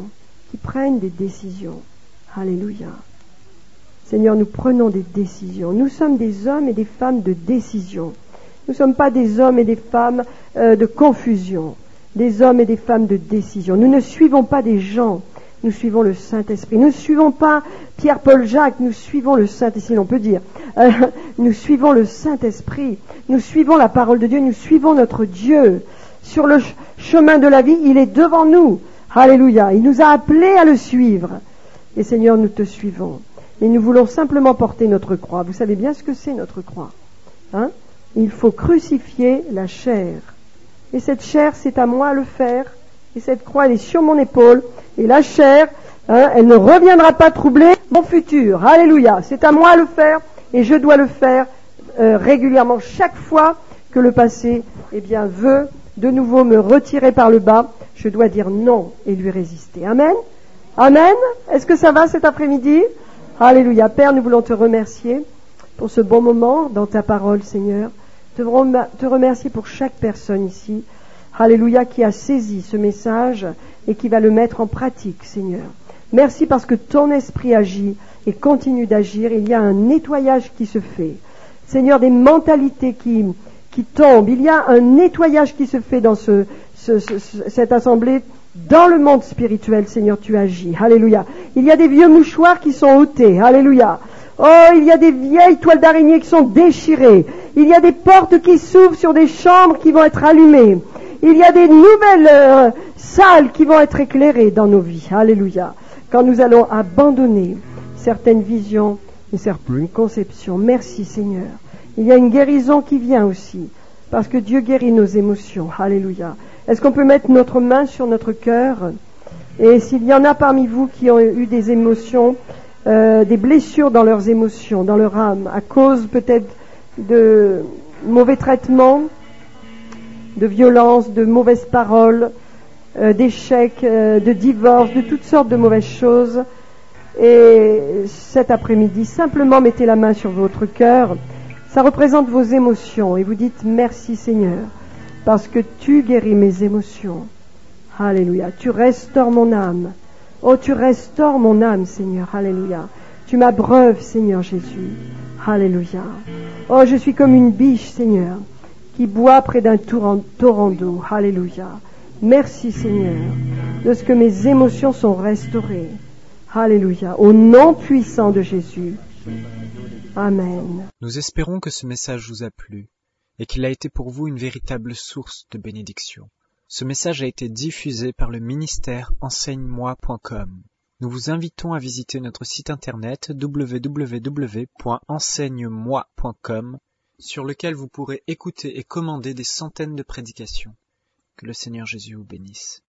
Alléluia. Seigneur, nous prenons des décisions. Nous sommes des hommes et des femmes de décision. Nous ne sommes pas des hommes et des femmes de confusion. Des hommes et des femmes de décision. Nous ne suivons pas des gens. Nous suivons le Saint-Esprit. Nous ne suivons pas Pierre, Paul, Jacques. Nous suivons le Saint-Esprit, on peut dire. Nous suivons le Saint-Esprit. Nous suivons la parole de Dieu. Nous suivons notre Dieu. Sur le chemin de la vie, il est devant nous. Alléluia. Il nous a appelés à le suivre. Et Seigneur, nous te suivons. Et nous voulons simplement porter notre croix. Vous savez bien ce que c'est notre croix. Il faut crucifier la chair. Et cette chair, c'est à moi à le faire. Et cette croix, elle est sur mon épaule. Et la chair, elle ne reviendra pas troubler mon futur. Alléluia. C'est à moi à le faire. Et je dois le faire régulièrement. Chaque fois que le passé veut de nouveau me retirer par le bas, je dois dire non et lui résister. Amen. Amen. Est-ce que ça va cet après-midi? Alléluia. Père, nous voulons te remercier pour ce bon moment dans ta parole, Seigneur. Te remercier pour chaque personne ici. Alléluia, qui a saisi ce message et qui va le mettre en pratique, Seigneur. Merci parce que ton esprit agit et continue d'agir. Il y a un nettoyage qui se fait. Seigneur, des mentalités qui tombent. Il y a un nettoyage qui se fait dans cette assemblée. Dans le monde spirituel, Seigneur, tu agis. Alléluia. Il y a des vieux mouchoirs qui sont ôtés. Alléluia. Oh, il y a des vieilles toiles d'araignée qui sont déchirées. Il y a des portes qui s'ouvrent sur des chambres qui vont être allumées. Il y a des nouvelles salles qui vont être éclairées dans nos vies. Alléluia. Quand nous allons abandonner certaines visions et certaines conceptions. Merci Seigneur. Il y a une guérison qui vient aussi. Parce que Dieu guérit nos émotions. Alléluia. Est-ce qu'on peut mettre notre main sur notre cœur? Et s'il y en a parmi vous qui ont eu des émotions, des blessures dans leurs émotions, dans leur âme, à cause peut-être de mauvais traitements, de violences, de mauvaises paroles, d'échecs, de divorce, de toutes sortes de mauvaises choses. Et cet après-midi, simplement mettez la main sur votre cœur. Ça représente vos émotions et vous dites merci Seigneur, parce que tu guéris mes émotions. Alléluia. Tu restaures mon âme. Oh, tu restaures mon âme, Seigneur. Alléluia. Tu m'abreuves, Seigneur Jésus. Alléluia. Oh, je suis comme une biche, Seigneur, qui boit près d'un torrent d'eau. Alléluia. Merci, Seigneur, de ce que mes émotions sont restaurées. Alléluia. Au nom puissant de Jésus. Amen. Nous espérons que ce message vous a plu et qu'il a été pour vous une véritable source de bénédiction. Ce message a été diffusé par le ministère enseigne-moi.com. Nous vous invitons à visiter notre site internet www.enseigne-moi.com sur lequel vous pourrez écouter et commander des centaines de prédications. Que le Seigneur Jésus vous bénisse.